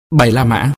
Bảy La Mã.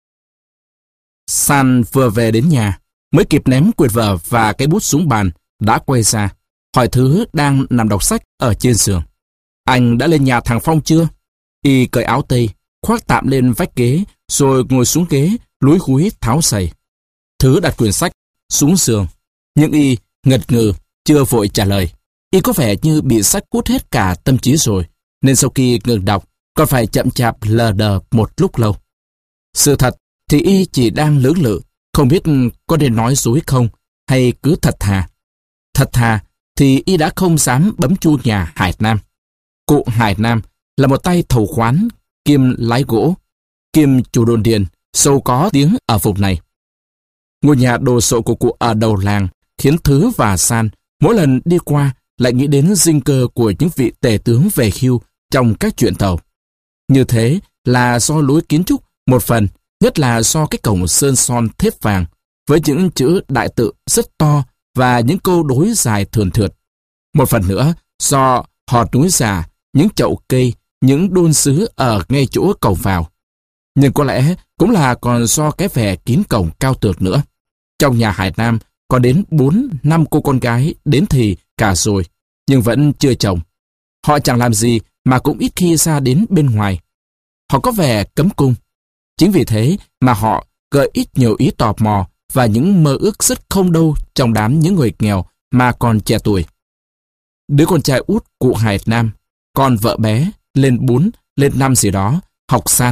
San vừa về đến nhà, mới kịp ném quyển vở và cái bút xuống bàn, đã quay ra, hỏi Thứ đang nằm đọc sách ở trên giường. Anh đã lên nhà thằng Phong chưa? Y cởi áo tây, khoác tạm lên vách ghế, rồi ngồi xuống ghế, lúi húi tháo giày. Thứ đặt quyển sách xuống giường, nhưng Y ngật ngừ, chưa vội trả lời. Y có vẻ như bị sách hút hết cả tâm trí rồi, nên sau khi ngừng đọc, còn phải chậm chạp lờ đờ một lúc lâu. Sự thật thì Y chỉ đang lưỡng lự, không biết có nên nói dối không, hay cứ thật thà. Thật thà thì Y đã không dám bấm chuông nhà Hải Nam. Cụ Hải Nam là một tay thầu khoán, kiêm lái gỗ, kiêm chủ đồn điền, sâu có tiếng ở vùng này. Ngôi nhà đồ sộ của cụ ở đầu làng khiến Thứ và San mỗi lần đi qua lại nghĩ đến dinh cơ của những vị tể tướng về hưu trong các chuyện tàu. Như thế là do lối kiến trúc một phần, nhất là do cái cổng sơn son thép vàng với những chữ đại tự rất to và những câu đối dài thườn thượt. Một phần nữa do hòn núi già, những chậu cây, những đôn sứ ở ngay chỗ cổng vào. Nhưng có lẽ cũng là còn do cái vẻ kín cổng cao tược nữa. Trong nhà Hải Nam có đến 4-5 cô con gái đến thì cả rồi, nhưng vẫn chưa chồng. Họ chẳng làm gì mà cũng ít khi ra đến bên ngoài. Họ có vẻ cấm cung. Chính vì thế mà họ gợi ít nhiều ý tò mò và những mơ ước rất không đâu trong đám những người nghèo mà còn trẻ tuổi. Đứa con trai út cụ Hải Nam, con vợ bé, lên 4, lên 5 gì đó, học San.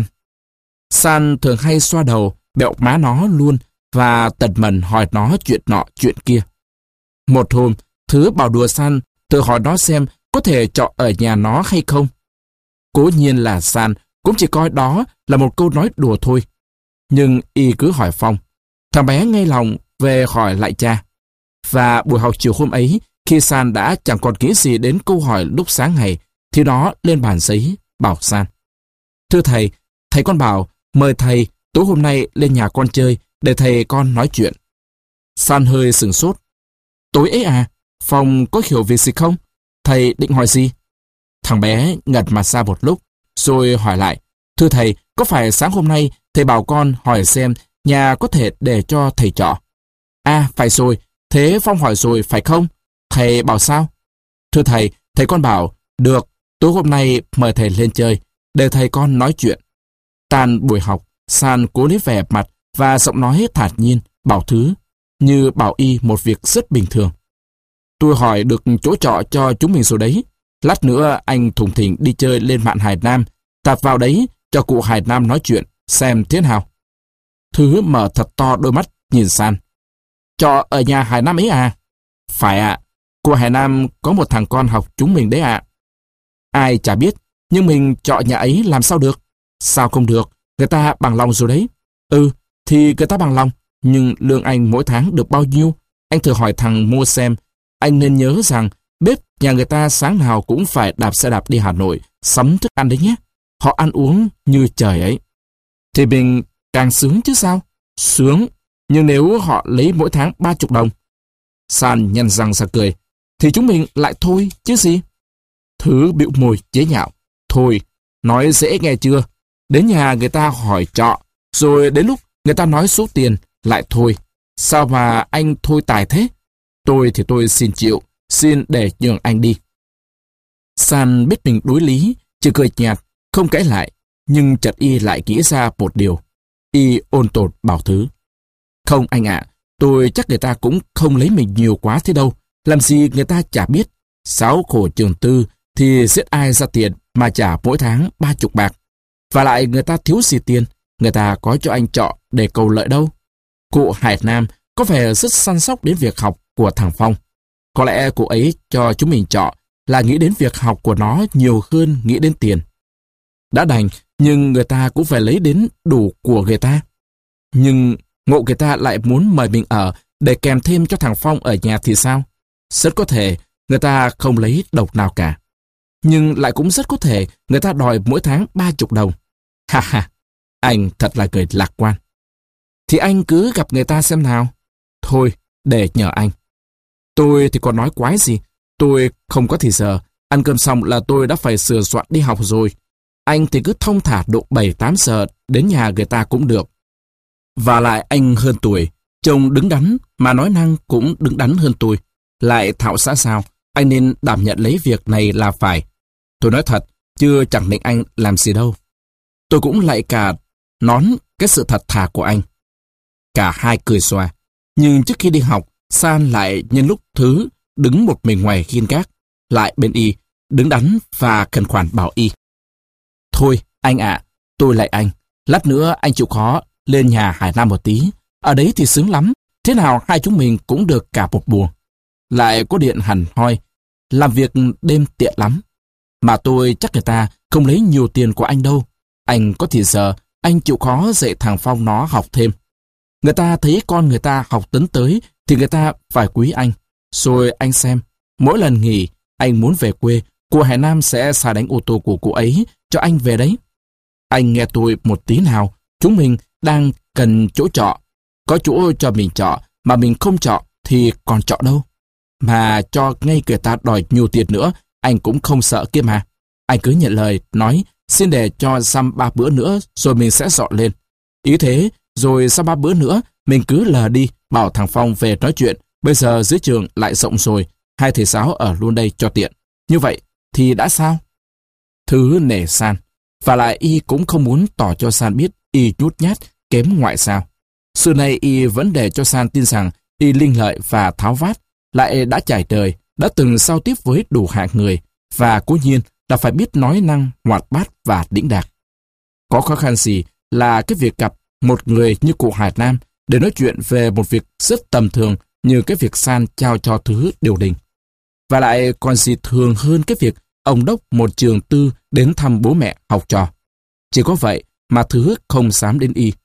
San thường hay xoa đầu, bẹo má nó luôn và tật mần hỏi nó chuyện nọ chuyện kia. Một hôm, Thứ bảo đùa San tự hỏi nó xem có thể trọ ở nhà nó hay không. Cố nhiên là San cũng chỉ coi đó là một câu nói đùa thôi. Nhưng Y cứ hỏi Phong. Thằng bé ngay lòng về hỏi lại cha. Và buổi học chiều hôm ấy, khi San đã chẳng còn nghĩ gì đến câu hỏi lúc sáng ngày, thì nó lên bàn giấy, bảo San. Thưa thầy, thầy con bảo mời thầy tối hôm nay lên nhà con chơi để thầy con nói chuyện. San hơi sửng sốt. Tối ấy à? Phong có hiểu việc gì không? Thầy định hỏi gì? Thằng bé ngật mặt ra một lúc, rồi hỏi lại. Thưa thầy, có phải sáng hôm nay thầy bảo con hỏi xem nhà có thể để cho thầy trọ? À, phải rồi. Thế Phong hỏi rồi, phải không? Thầy bảo sao? Thưa thầy, thầy con bảo, được, tối hôm nay mời thầy lên chơi, để thầy con nói chuyện. Tan buổi học, San cố lấy vẻ mặt và giọng nói thản nhiên, bảo Thứ, như bảo Y một việc rất bình thường. Tôi hỏi được chỗ trọ cho chúng mình rồi đấy. Lát nữa anh thùng thình đi chơi lên mạn Hải Nam, tạt vào đấy cho cụ Hải Nam nói chuyện, xem thế nào. Thứ mở thật to đôi mắt nhìn San. Trọ ở nhà Hải Nam ấy à? Phải ạ. Cụ Hải Nam có một thằng con học chúng mình đấy ạ. Ai chả biết, nhưng mình trọ nhà ấy làm sao được? Sao không được? Người ta bằng lòng rồi đấy. Ừ, thì người ta bằng lòng, nhưng lương anh mỗi tháng được bao nhiêu? Anh thử hỏi thằng mua xem. Anh nên nhớ rằng bếp nhà người ta sáng nào cũng phải đạp xe đạp đi Hà Nội sắm thức ăn đấy nhé. Họ ăn uống như trời ấy. Thì mình càng sướng chứ sao? Sướng, nhưng nếu họ lấy mỗi tháng 30 đồng. San nhăn răng ra cười. Thì chúng mình lại thôi chứ gì? Thứ bĩu môi chế nhạo. Thôi, nói dễ nghe chưa? Đến nhà người ta hỏi trọ, rồi đến lúc người ta nói số tiền, lại thôi. Sao mà anh thôi tài thế? Tôi thì tôi xin chịu, xin để nhường anh đi. San biết mình đối lý, chỉ cười nhạt, không cãi lại, nhưng chợt Y lại nghĩ ra một điều. Y ôn tồn bảo Thứ. Không anh ạ, tôi chắc người ta cũng không lấy mình nhiều quá thế đâu. Làm gì người ta chả biết. Sáu khổ trường tư thì giết ai ra tiền mà trả mỗi tháng 30 bạc. Và lại người ta thiếu gì tiền, người ta có cho anh trọ để cầu lợi đâu. Cụ Hải Nam có vẻ rất săn sóc đến việc học của thằng Phong. Có lẽ cụ ấy cho chúng mình trọ là nghĩ đến việc học của nó nhiều hơn nghĩ đến tiền. Đã đành, nhưng người ta cũng phải lấy đến đủ của người ta. Nhưng ngộ người ta lại muốn mời mình ở để kèm thêm cho thằng Phong ở nhà thì sao? Rất có thể người ta không lấy đồng nào cả. Nhưng lại cũng rất có thể người ta đòi mỗi tháng 30 đồng. Ha ha, anh thật là người lạc quan. Thì anh cứ gặp người ta xem nào. Thôi, để nhờ anh. Tôi thì còn nói quái gì. Tôi không có thì giờ. Ăn cơm xong là tôi đã phải sửa soạn đi học rồi. Anh thì cứ thong thả độ 7-8 giờ đến nhà người ta cũng được. Và lại anh hơn tuổi, trông đứng đắn mà nói năng cũng đứng đắn hơn tôi. Lại thạo xã sao, anh nên đảm nhận lấy việc này là phải. Tôi nói thật, chứ chẳng định anh làm gì đâu. Tôi cũng lại cả nón cái sự thật thà của anh. Cả hai cười xòa. Nhưng trước khi đi học, San lại nhân lúc Thứ đứng một mình ngoài hiên gác, lại bên Y, đứng đắn và khẩn khoản bảo Y. Thôi, anh ạ, tôi lại anh. Lát nữa anh chịu khó lên nhà Hải Nam một tí. Ở đấy thì sướng lắm. Thế nào hai chúng mình cũng được cả một buồng. Lại có điện hẳn hoi. Làm việc đêm tiện lắm. Mà tôi chắc người ta không lấy nhiều tiền của anh đâu. Anh có thì giờ, anh chịu khó dạy thằng Phong nó học thêm. Người ta thấy con người ta học tấn tới thì người ta phải quý anh. Rồi anh xem, mỗi lần nghỉ, anh muốn về quê, cô Hải Nam sẽ xả đánh ô tô của cô ấy cho anh về đấy. Anh nghe tôi một tí nào, chúng mình đang cần chỗ trọ. Có chỗ cho mình trọ, mà mình không trọ thì còn trọ đâu. Mà cho ngay người ta đòi nhiều tiền nữa, anh cũng không sợ kia mà. Anh cứ nhận lời, nói xin để cho xăm 3 bữa nữa rồi mình sẽ dọn lên. Ý thế, rồi sau 3 bữa nữa, mình cứ lờ đi, bảo thằng Phong về nói chuyện. Bây giờ dưới trường lại rộng rồi, hai thầy giáo ở luôn đây cho tiện. Như vậy thì đã sao? Thứ nể San. Và lại Y cũng không muốn tỏ cho San biết Y nhút nhát, kém ngoại sao. Xưa nay Y vẫn để cho San tin rằng Y linh lợi và tháo vát, lại đã trải đời, đã từng giao tiếp với đủ hạng người, và cố nhiên là phải biết nói năng, hoạt bát và đĩnh đạc. Có khó khăn gì là cái việc gặp một người như cụ Hải Nam để nói chuyện về một việc rất tầm thường như cái việc San trao cho Thứ điều đình. Và lại còn gì thường hơn cái việc ông đốc một trường tư đến thăm bố mẹ học trò. Chỉ có vậy mà Thứ không dám đến Y.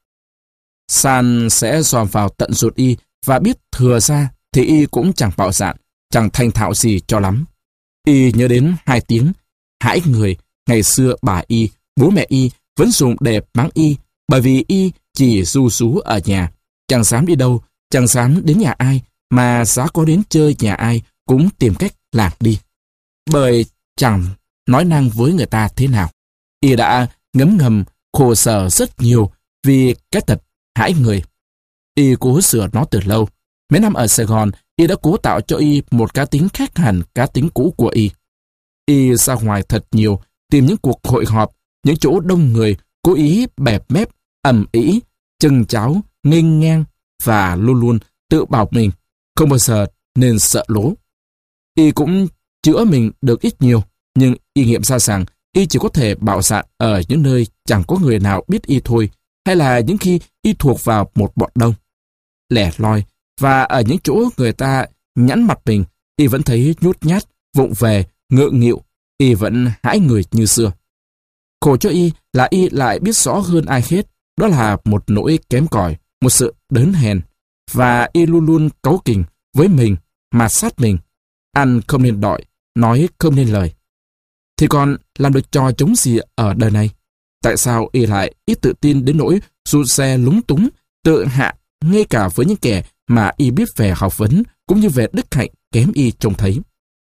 San sẽ dòm vào tận ruột Y và biết thừa ra thì Y cũng chẳng bạo dạn, chẳng thành thạo gì cho lắm. Y nhớ đến 2 tiếng hãi người ngày xưa bà Y, bố mẹ Y vẫn dùng để mắng Y, bởi vì Y chỉ ru rú ở nhà, chẳng dám đi đâu, chẳng dám đến nhà ai, mà giá có đến chơi nhà ai cũng tìm cách lạc đi. Bởi chẳng nói năng với người ta thế nào. Y đã ngấm ngầm khổ sở rất nhiều vì cái tật hãi người. Y cố sửa nó từ lâu. Mấy năm ở Sài Gòn, Y đã cố tạo cho Y một cá tính khác hẳn cá tính cũ của Y. Y ra ngoài thật nhiều, tìm những cuộc hội họp, những chỗ đông người, cố ý bẹp mép, ầm ĩ, chừng cháo, nghênh ngang và luôn luôn tự bảo mình không bao giờ nên sợ lố. Y cũng chữa mình được ít nhiều, nhưng Y nghiệm ra rằng Y chỉ có thể bạo dạn ở những nơi chẳng có người nào biết Y thôi, hay là những khi Y thuộc vào một bọn đông. Lẻ loi, và ở những chỗ người ta nhẵn mặt mình, Y vẫn thấy nhút nhát, vụng về, ngượng nghịu, Y vẫn hãi người như xưa. Khổ cho Y là Y lại biết rõ hơn ai hết, đó là một nỗi kém cỏi, một sự đớn hèn, và Y luôn luôn cáu kỉnh với mình, mà sát mình. Ăn không nên đọi, nói không nên lời. Thì còn làm được trò chống gì ở đời này? Tại sao Y lại ít tự tin đến nỗi rụt rè lúng túng, tự hạ ngay cả với những kẻ mà Y biết về học vấn cũng như về đức hạnh kém Y trông thấy?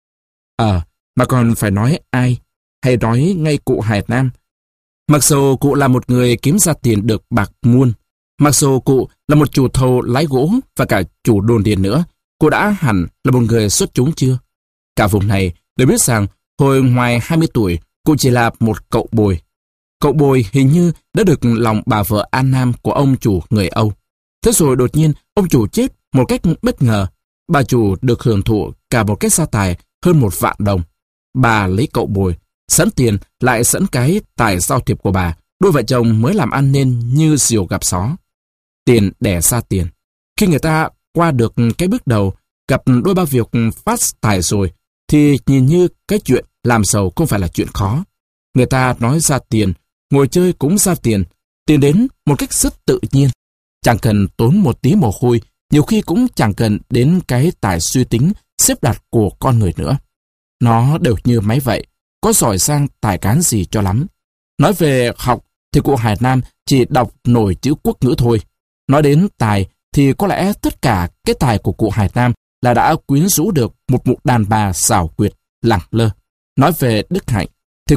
Mà còn phải nói ai? Hay nói ngay cụ Hải Nam? Mặc dù cụ là một người kiếm ra tiền được bạc muôn, mặc dù cụ là một chủ thầu lái gỗ và cả chủ đồn điền nữa, cụ đã hẳn là một người xuất chúng chưa? Cả vùng này đều biết rằng hồi ngoài 20 tuổi, cụ chỉ là một cậu bồi. Cậu bồi hình như đã được lòng bà vợ An Nam của ông chủ người Âu. Thế rồi đột nhiên ông chủ chết một cách bất ngờ. Bà chủ được hưởng thụ cả một cái gia tài hơn 1 vạn đồng. Bà lấy cậu bồi, sẵn tiền lại sẵn cái tài giao thiệp của bà. Đôi vợ chồng mới làm ăn nên như diều gặp gió. Tiền đẻ ra tiền. Khi người ta qua được cái bước đầu, gặp đôi ba việc phát tài rồi, thì nhìn như cái chuyện làm giàu không phải là chuyện khó. Người ta nói ra tiền, ngồi chơi cũng ra tiền, tiền đến một cách rất tự nhiên. Chẳng cần tốn một tí mồ hôi, nhiều khi cũng chẳng cần đến cái tài suy tính, xếp đặt của con người nữa. Nó đều như máy vậy, có giỏi giang tài cán gì cho lắm. Nói về học thì cụ Hải Nam chỉ đọc nổi chữ quốc ngữ thôi. Nói đến tài thì có lẽ tất cả cái tài của cụ Hải Nam là đã quyến rũ được một mụ đàn bà xảo quyệt, lẳng lơ. Nói về đức hạnh thì cụ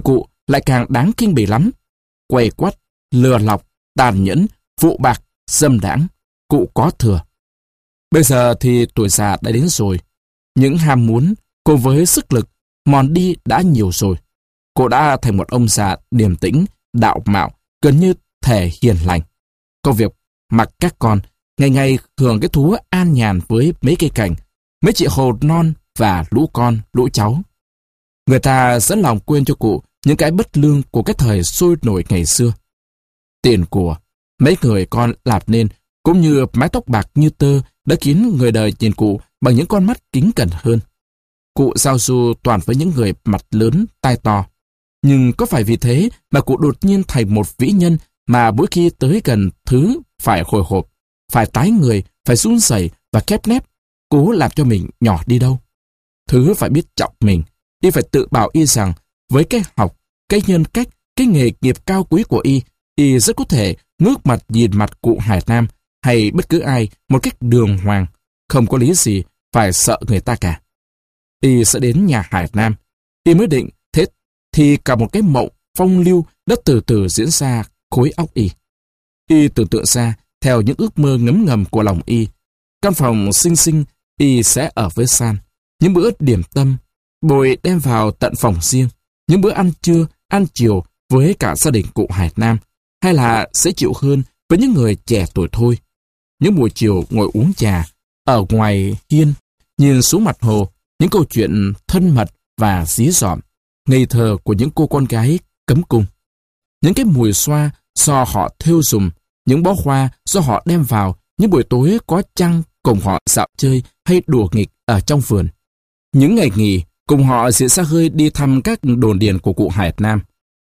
lại càng đáng khinh bỉ lắm. Quay quắt, lừa lọc, tàn nhẫn, phụ bạc, dâm đãng, cụ có thừa. Bây giờ thì tuổi già đã đến rồi. Những ham muốn cùng với sức lực mòn đi đã nhiều rồi. Cụ đã thành một ông già điềm tĩnh, đạo mạo, gần như thể hiền lành. Công việc mặc các con, ngày ngày hưởng cái thú an nhàn với mấy cây cảnh, mấy chị hồ non và lũ con, lũ cháu. Người ta dẫn lòng quên cho cụ những cái bất lương của cái thời sôi nổi ngày xưa. Tiền của mấy người con làm nên, cũng như mái tóc bạc như tơ, đã khiến người đời nhìn cụ bằng những con mắt kính cẩn hơn. Cụ giao du toàn với những người mặt lớn, tai to. Nhưng có phải vì thế mà cụ đột nhiên thành một vĩ nhân mà mỗi khi tới gần thứ phải hồi hộp, phải tái người, phải run rẩy và khép nép, cố làm cho mình nhỏ đi đâu? Thứ phải biết trọng mình, y phải tự bảo y rằng với cái học, cái nhân cách, cái nghề nghiệp cao quý của y rất có thể ngước mặt nhìn mặt cụ Hải Nam hay bất cứ ai một cách đường hoàng, không có lý gì phải sợ người ta cả. Y sẽ đến nhà Hải Nam, y mới định thế thì cả một cái mộng phong lưu đã từ từ diễn ra khối óc y. Y tưởng tượng ra theo những ước mơ ngấm ngầm của lòng y. Căn phòng xinh xinh y sẽ ở với San. Những bữa điểm tâm bồi đem vào tận phòng riêng. Những bữa ăn trưa, ăn chiều với cả gia đình cụ Hải Nam, hay là dễ chịu hơn với những người trẻ tuổi thôi. Những buổi chiều ngồi uống trà ở ngoài hiên, nhìn xuống mặt hồ, những câu chuyện thân mật và dí dỏm, ngây thơ của những cô con gái cấm cung. Những cái mùi xoa do họ thêu dùng, những bó hoa do họ đem vào, những buổi tối có trăng cùng họ dạo chơi hay đùa nghịch ở trong vườn. Những ngày nghỉ cùng họ sẽ xa hơi đi thăm các đồn điền của cụ Hải Nam.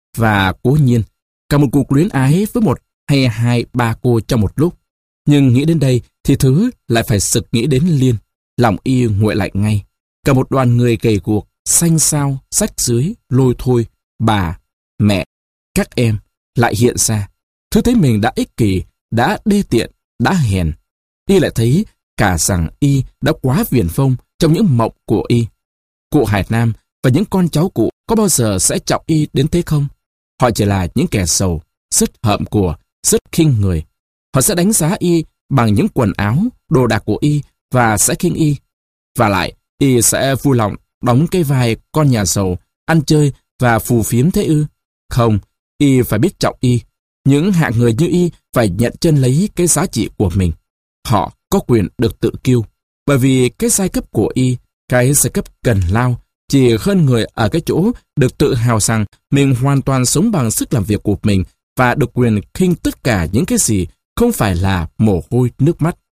Và cố nhiên, cả một cuộc luyến ái với một hay hai ba cô trong một lúc. Nhưng nghĩ đến đây thì Thứ lại phải sực nghĩ đến Liên. Lòng y nguội lạnh ngay. Cả một đoàn người gầy guộc, xanh xao, rách rưới, lôi thôi, bà, mẹ, các em lại hiện ra. Thứ thấy mình đã ích kỷ, đã đê tiện, đã hèn. Y lại thấy cả rằng y đã quá viển vông trong những mộng của y. Cụ Hải Nam và những con cháu cụ có bao giờ sẽ trọng y đến thế không? Họ chỉ là những kẻ sầu, rất hậm của, rất khinh người. Họ sẽ đánh giá y bằng những quần áo, đồ đạc của y và sẽ khinh y. Và lại, y sẽ vui lòng đóng cái vai con nhà giàu, ăn chơi và phù phiếm thế ư? Không, y phải biết trọng y. Những hạng người như y phải nhận chân lấy cái giá trị của mình. Họ có quyền được tự kiêu. Bởi vì cái giai cấp của y, cái giai cấp cần lao, chỉ hơn người ở cái chỗ được tự hào rằng mình hoàn toàn sống bằng sức làm việc của mình và được quyền khinh tất cả những cái gì không phải là mồ hôi nước mắt.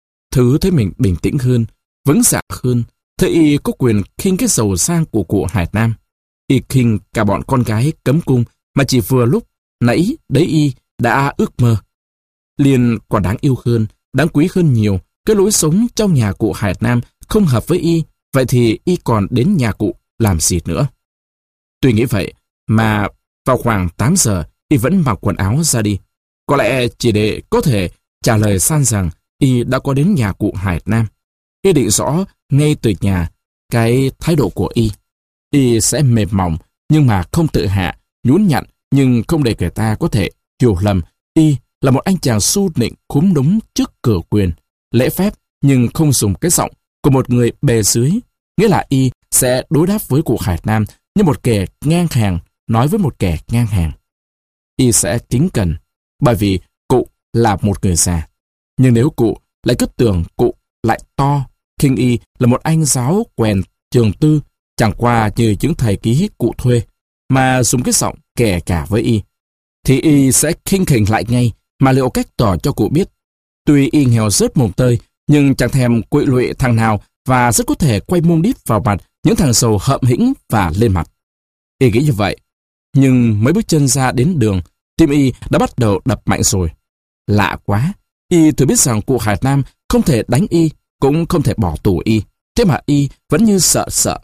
Thứ thấy mình bình tĩnh hơn, vững dạ hơn, thế y có quyền khinh cái giàu sang của cụ Hải Nam. Y khinh cả bọn con gái cấm cung mà chỉ vừa lúc nãy đấy y đã ước mơ. Liên còn đáng yêu hơn, đáng quý hơn nhiều. Cái lối sống trong nhà cụ Hải Nam không hợp với y, vậy thì y còn đến nhà cụ làm gì nữa? Tuy nghĩ vậy mà vào khoảng 8 giờ y vẫn mặc quần áo ra đi. Có lẽ chỉ để có thể trả lời San rằng y đã có đến nhà cụ Hải Nam. Y định rõ ngay từ nhà cái thái độ của y. Y sẽ mềm mỏng nhưng mà không tự hạ, nhún nhặn nhưng không để người ta có thể hiểu lầm y là một anh chàng su nịnh khúm núm trước cửa quyền, lễ phép nhưng không dùng cái giọng của một người bề dưới. Nghĩa là y sẽ đối đáp với cụ Hải Nam như một kẻ ngang hàng nói với một kẻ ngang hàng. Y sẽ kính cẩn bởi vì cụ là một người già. Nhưng nếu cụ lại cứ tưởng cụ lại to, khinh y là một anh giáo quèn trường tư, chẳng qua như những thầy ký cụ thuê, mà dùng cái giọng kè cả với y, thì y sẽ khinh khỉnh lại ngay mà liệu cách tỏ cho cụ biết. Tuy y nghèo rớt mồng tơi, nhưng chẳng thèm quỵ lụy thằng nào và rất có thể quay mông đít vào mặt những thằng sầu hậm hĩnh và lên mặt. Y nghĩ như vậy, nhưng mấy bước chân ra đến đường, tim y đã bắt đầu đập mạnh rồi. Lạ quá, y thừa biết rằng cụ Hải Nam không thể đánh y, cũng không thể bỏ tù y, thế mà y vẫn như sợ.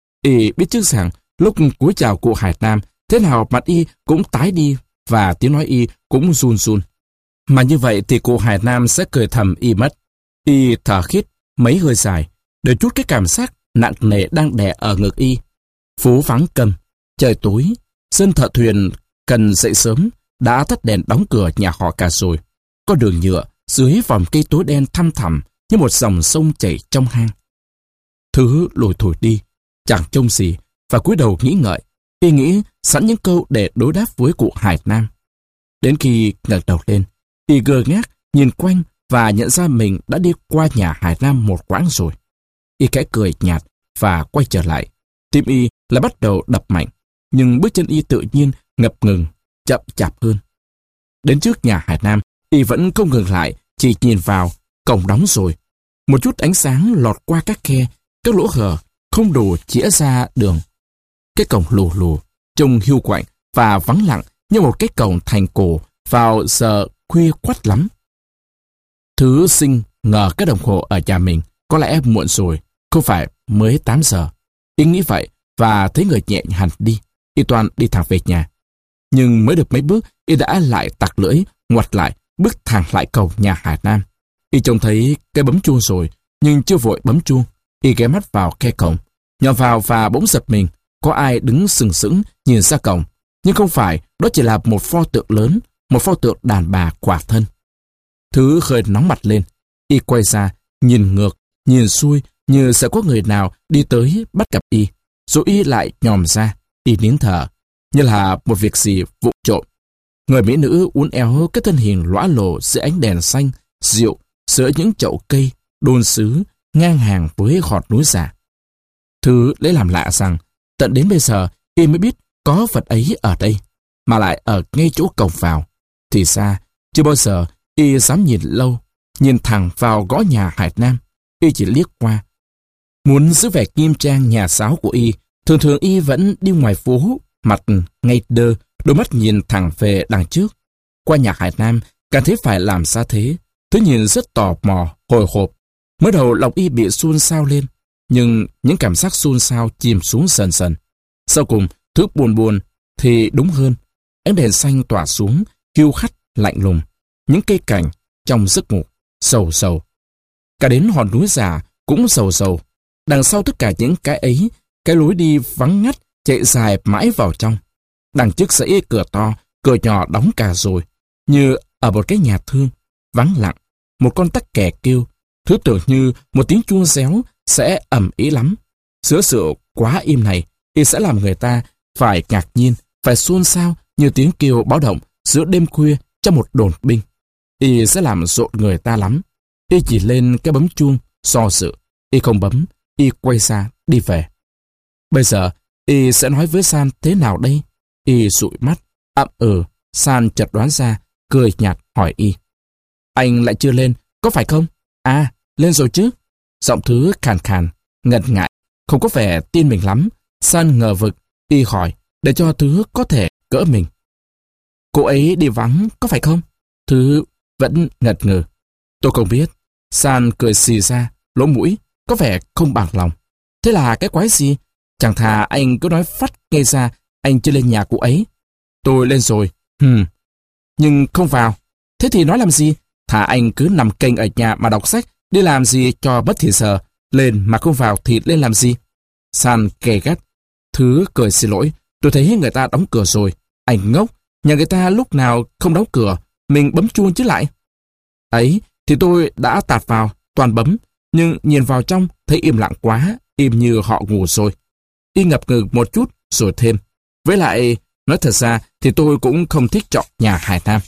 Y biết trước rằng lúc cúi chào cụ Hải Nam, thế nào mặt y cũng tái đi và tiếng nói y cũng run run. Mà như vậy thì cụ Hải Nam sẽ cười thầm y mất. Y thở khít mấy hơi dài để chút cái cảm giác nặng nề đang đè ở ngực y. Phố vắng câm, trời tối, Dân thợ thuyền cần dậy sớm, đã tắt đèn đóng cửa nhà họ cả rồi. Có đường nhựa dưới vòm cây tối đen thăm thẳm như một dòng sông chảy trong hang. Thứ lùi thổi đi, chẳng trông gì, và cúi đầu nghĩ ngợi, y nghĩ sẵn những câu để đối đáp với cụ Hải Nam. Đến khi ngẩng đầu lên, y ngơ ngác nhìn quanh và nhận ra mình đã đi qua nhà Hải Nam một quãng rồi. Y khẽ cười nhạt và quay trở lại. Tim y lại bắt đầu đập mạnh, nhưng bước chân y tự nhiên ngập ngừng, chậm chạp hơn. Đến trước nhà Hải Nam, y vẫn không ngừng lại, chỉ nhìn vào, cổng đóng rồi. Một chút ánh sáng lọt qua các khe, các lỗ hở, không đủ chĩa ra đường. Cái cổng lù lù, trông hiu quạnh và vắng lặng như một cái cổng thành cổ vào giờ khuya khoắt lắm. Thứ Sinh ngờ cái đồng hồ ở nhà mình có lẽ muộn rồi, không phải mới 8 giờ. Y nghĩ vậy và thấy người nhẹ hẳn đi. Y toan đi thẳng về nhà. Nhưng mới được mấy bước, y đã lại tặc lưỡi, ngoặt lại, bước thẳng lại cầu nhà Hải Nam. Y trông thấy cái bấm chuông rồi, nhưng chưa vội bấm chuông. Y ghé mắt vào khe cổng, nhòm vào và bỗng giật mình. Có ai đứng sừng sững nhìn ra cổng, nhưng không phải, đó chỉ là một pho tượng lớn, một pho tượng đàn bà khỏa thân. Thứ khơi nóng mặt lên. Y quay ra, nhìn ngược, nhìn xuôi, như sẽ có người nào đi tới bắt gặp y. Rồi y lại nhòm ra, y nín thở, như là một việc gì vụng trộm. Người mỹ nữ uốn éo cái thân hình lõa lồ dưới ánh đèn xanh, dịu, giữa những chậu cây, đôn sứ, ngang hàng với hòn núi già. Thứ lấy làm lạ rằng, tận đến bây giờ, y mới biết có vật ấy ở đây, mà lại ở ngay chỗ cổng vào. Thì ra, chưa bao giờ y dám nhìn lâu, nhìn thẳng vào gõ nhà Hải Nam. Y chỉ liếc qua. Muốn giữ vẻ nghiêm trang nhà sáo của y, thường thường y vẫn đi ngoài phố, mặt ngay đơ, đôi mắt nhìn thẳng về đằng trước. Qua nhà Hải Nam, càng thấy phải làm sao thế. Thứ nhìn rất tò mò, hồi hộp. Mới đầu lòng y bị xôn xao lên, nhưng những cảm giác xôn xao chìm xuống dần dần. Sau cùng, thứ buồn buồn thì đúng hơn. Ánh đèn xanh tỏa xuống, hiu hắt, lạnh lùng. Những cây cảnh trong giấc ngủ, sầu sầu. Cả đến hòn núi già cũng sầu sầu. Đằng sau tất cả những cái ấy, cái lối đi vắng ngắt chạy dài mãi vào trong. Đằng trước dãy cửa to, cửa nhỏ đóng cả rồi, như ở một cái nhà thương, vắng lặng. Một con tắc kè kêu, thứ tưởng như một tiếng chuông réo sẽ ầm ĩ lắm. Giữa sự quá im này, y sẽ làm người ta phải ngạc nhiên, phải xôn xao như tiếng kêu báo động giữa đêm khuya trong một đồn binh. Y sẽ làm rộn người ta lắm. Y chỉ lên cái bấm chuông, do dự. Y không bấm, y quay ra, đi về. Bây giờ, y sẽ nói với San thế nào đây? Y dụi mắt, ậm San chợt đoán ra, cười nhạt hỏi y. Anh lại chưa lên, có phải không? À, lên rồi chứ. Giọng Thứ khàn khàn, ngần ngại, không có vẻ tin mình lắm. San ngờ vực, y hỏi, để cho Thứ có thể cỡ mình. Cô ấy đi vắng, có phải không? Thứ vẫn ngật ngừ. Tôi không biết. San cười xì ra, lỗ mũi, có vẻ không bằng lòng. Thế là cái quái gì? Chẳng thà anh cứ nói phắt ngay ra, anh chưa lên nhà cô ấy. Tôi lên rồi. Nhưng không vào. Thế thì nói làm gì? Thà anh cứ nằm kênh ở nhà mà đọc sách, đi làm gì cho bất thì giờ. Lên mà không vào thì lên làm gì? San gay gắt. Thứ cười xin lỗi. Tôi thấy người ta đóng cửa rồi. Anh ngốc. Nhà người ta lúc nào không đóng cửa, mình bấm chuông chứ lại. Ấy, thì tôi đã tạt vào, toàn bấm. Nhưng nhìn vào trong, thấy im lặng quá, im như họ ngủ rồi. Y ngập ngừng một chút, rồi thêm. Với lại, nói thật ra, thì tôi cũng không thích chọn nhà Hải Nam.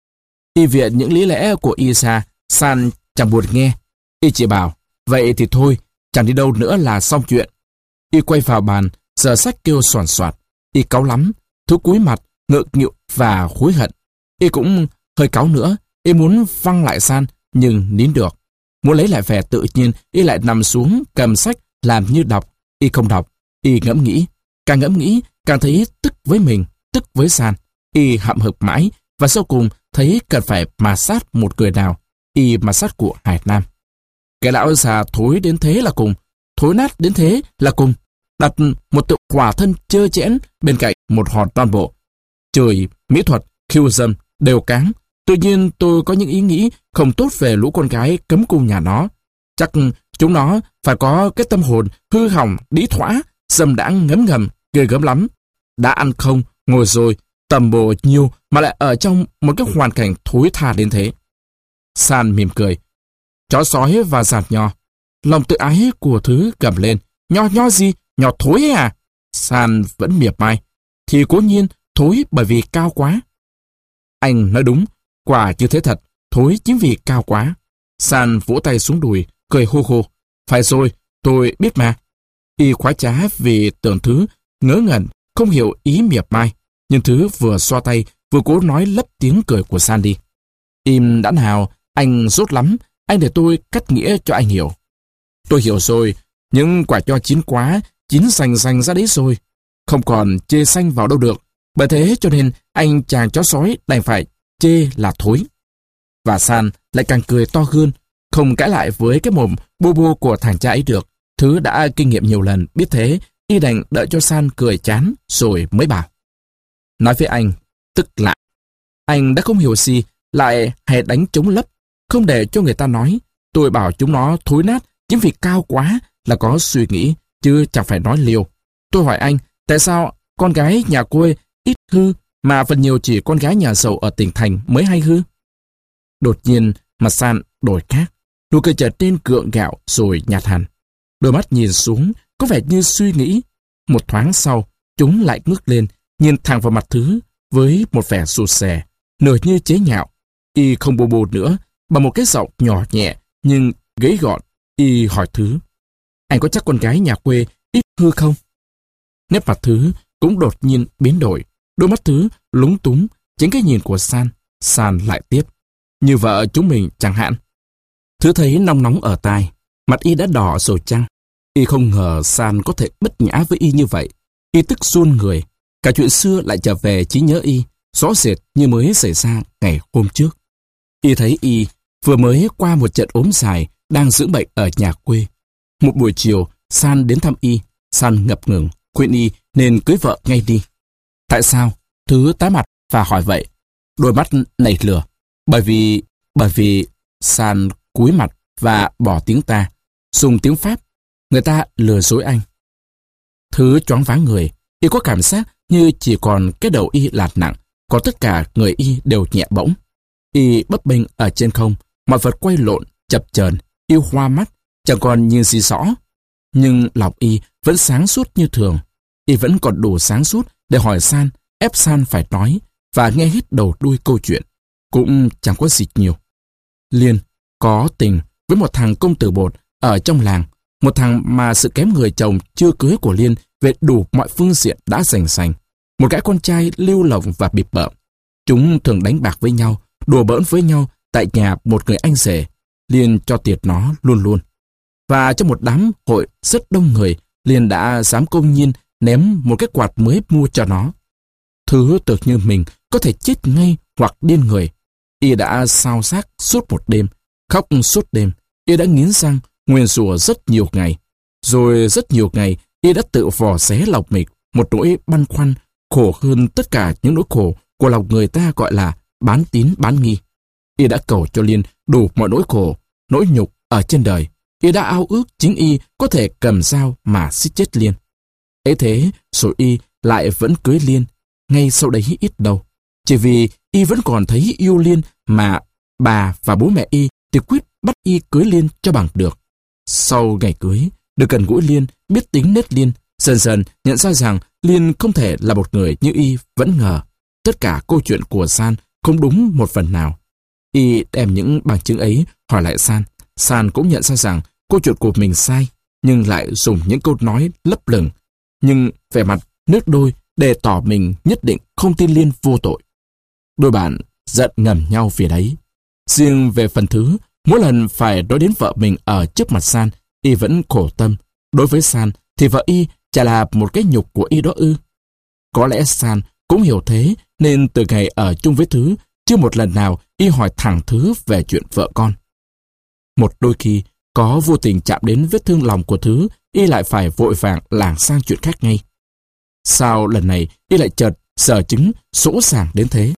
Y viện những lý lẽ của y ra, San chẳng buồn nghe. Y chỉ bảo, vậy thì thôi, chẳng đi đâu nữa là xong chuyện. Y quay vào bàn, giờ sách kêu soàn soạt. Y cáu lắm, Thứ cúi mặt, ngượng nghịu và hối hận. Y cũng hơi cáu nữa, y muốn văng lại San, nhưng nín được. Muốn lấy lại vẻ tự nhiên, y lại nằm xuống, cầm sách, làm như đọc. Y không đọc, y ngẫm nghĩ. Càng ngẫm nghĩ, càng thấy tức với mình, tức với San. Y hậm hực mãi, và sau cùng thấy cần phải mà sát một người nào. Y mà sát của Hải Nam. Cái lão già thối đến thế là cùng, thối nát đến thế là cùng. Đặt một tượng khỏa thân trơ trẽn bên cạnh một hòn non bộ. Trời, mỹ thuật, khiêu dâm, đều cáng. Tự nhiên tôi có những ý nghĩ không tốt về lũ con gái cấm cung nhà nó. Chắc chúng nó phải có cái tâm hồn hư hỏng, đĩ thỏa, dâm đãng ngấm ngầm, ghê gớm lắm. Đã ăn không, Ngồi rồi, tầm bồ nhiêu mà lại ở trong một cái hoàn cảnh thối tha đến thế. San mỉm cười. Chó sói và giạt nho. Lòng tự ái của Thứ gầm lên. Nho gì? Nho thối ấy à? San vẫn mỉa mai. Thì cố nhiên thối bởi vì cao quá. Anh nói đúng, quả như thế thật, thối chính vì cao quá. San vỗ tay xuống đùi, cười hô hô. Phải rồi, tôi biết mà. Y khoái trá vì tưởng Thứ ngớ ngẩn, không hiểu ý mỉa mai. Nhưng Thứ vừa xoa tay, vừa cố nói lấp tiếng cười của San đi. Im đã nào, anh rốt lắm, anh để tôi cắt nghĩa cho anh hiểu. Tôi hiểu rồi, những quả nho chín quá, chín rành ra đấy rồi. Không còn chê xanh vào đâu được. Bởi thế cho nên anh chàng chó sói đành phải chê là thối. Và San lại càng cười to hơn, không cãi lại với cái mồm bô bô của thằng cha ấy được. Thứ đã kinh nghiệm nhiều lần, biết thế, y đành đợi cho San cười chán rồi mới bảo. Nói với anh, tức lạ. Anh đã không hiểu gì, lại hay đánh chống lấp, không để cho người ta nói. Tôi bảo chúng nó thối nát, chính vì cao quá là có suy nghĩ, chứ chẳng phải nói liều. Tôi hỏi anh, tại sao con gái nhà quê ít hư, mà phần nhiều chỉ con gái nhà giàu ở tỉnh thành mới hay hư? Đột nhiên, mặt San đổi khác, nụ cười trở nên gượng gạo rồi nhạt hẳn. Đôi mắt nhìn xuống, có vẻ như suy nghĩ. Một thoáng sau, chúng lại ngước lên, nhìn thẳng vào mặt Thứ với một vẻ sụt sè, nửa như chế nhạo. Y không bô bô nữa, bằng một cái giọng nhỏ nhẹ nhưng gãy gọn, y hỏi Thứ. Anh có chắc con gái nhà quê ít hư không? Nét mặt Thứ cũng đột nhiên biến đổi. Đôi mắt Thứ lúng túng, chính cái nhìn của San. San lại tiếp. Như vợ chúng mình chẳng hạn. Thứ thấy nóng nóng ở tai, mặt y đã đỏ rồi chăng? Y không ngờ San có thể bất nhã với y như vậy. Y tức run người. Cả chuyện xưa lại trở về trí nhớ y, rõ rệt như mới xảy ra ngày hôm trước. Y thấy y vừa mới qua một trận ốm dài, đang dưỡng bệnh ở nhà quê. Một buổi chiều, San đến thăm y. San ngập ngừng, khuyên y nên cưới vợ ngay đi. Tại sao? Thứ tái mặt và hỏi vậy. Đôi mắt nảy lửa. Bởi vì San cúi mặt và bỏ tiếng ta, dùng tiếng Pháp. Người ta lừa dối anh. Thứ choáng váng người. Y có cảm giác như chỉ còn cái đầu y lạt nặng, còn tất cả người y đều nhẹ bỗng. Y bấp bênh ở trên không, mọi vật quay lộn, chập chờn, y hoa mắt, chẳng còn nhìn gì rõ. Nhưng lòng y vẫn sáng suốt như thường. Y vẫn còn đủ sáng suốt để hỏi San, ép San phải nói và nghe hết đầu đuôi câu chuyện. Cũng chẳng có gì nhiều. Liên có tình với một thằng công tử bột ở trong làng, một thằng mà sự kém người chồng chưa cưới của Liên về đủ mọi phương diện đã rành rành. Một gã con trai lưu lộng và bịp bợm. Chúng thường đánh bạc với nhau, đùa bỡn với nhau tại nhà một người anh rể. Liên cho tiệt nó luôn luôn. Và trong một đám hội rất đông người, Liên đã dám công nhiên ném một cái quạt mới mua cho nó. Thứ tưởng như mình có thể chết ngay hoặc điên người. Y đã xao xác suốt một đêm, khóc suốt đêm. Y đã nghiến răng, nguyền rủa rất nhiều ngày. Rồi rất nhiều ngày, y đã tự vò xé lòng mình một nỗi băn khoăn khổ hơn tất cả những nỗi khổ của lòng người ta gọi là bán tín bán nghi. Y đã cầu cho Liên đủ mọi nỗi khổ, nỗi nhục ở trên đời. Y đã ao ước chính y có thể cầm dao mà giết chết Liên. Ấy thế, rồi y lại vẫn cưới Liên, ngay sau đấy ít đâu. Chỉ vì y vẫn còn thấy yêu Liên mà bà và bố mẹ y thì quyết bắt y cưới Liên cho bằng được. Sau ngày cưới, được gần gũi Liên, biết tính nết Liên, dần dần nhận ra rằng Liên không thể là một người như y vẫn ngờ. Tất cả câu chuyện của San không đúng một phần nào. Y đem những bằng chứng ấy hỏi lại San. San cũng nhận ra rằng câu chuyện của mình sai, nhưng lại dùng những câu nói lấp lửng, nhưng vẻ mặt nước đôi để tỏ mình nhất định không tin Liên vô tội. Đôi bạn giận ngầm nhau vì đấy. Riêng về phần Thứ, mỗi lần phải nói đến vợ mình ở trước mặt San, y vẫn khổ tâm. Đối với San thì vợ y chả là một cái nhục của y đó ư. Có lẽ San cũng hiểu thế, nên từ ngày ở chung với Thứ, chưa một lần nào y hỏi thẳng Thứ về chuyện vợ con. Một đôi khi, có vô tình chạm đến vết thương lòng của Thứ, y lại phải vội vàng lảng sang chuyện khác ngay. Sao lần này y lại chợt sở chứng sỗ sàng đến thế?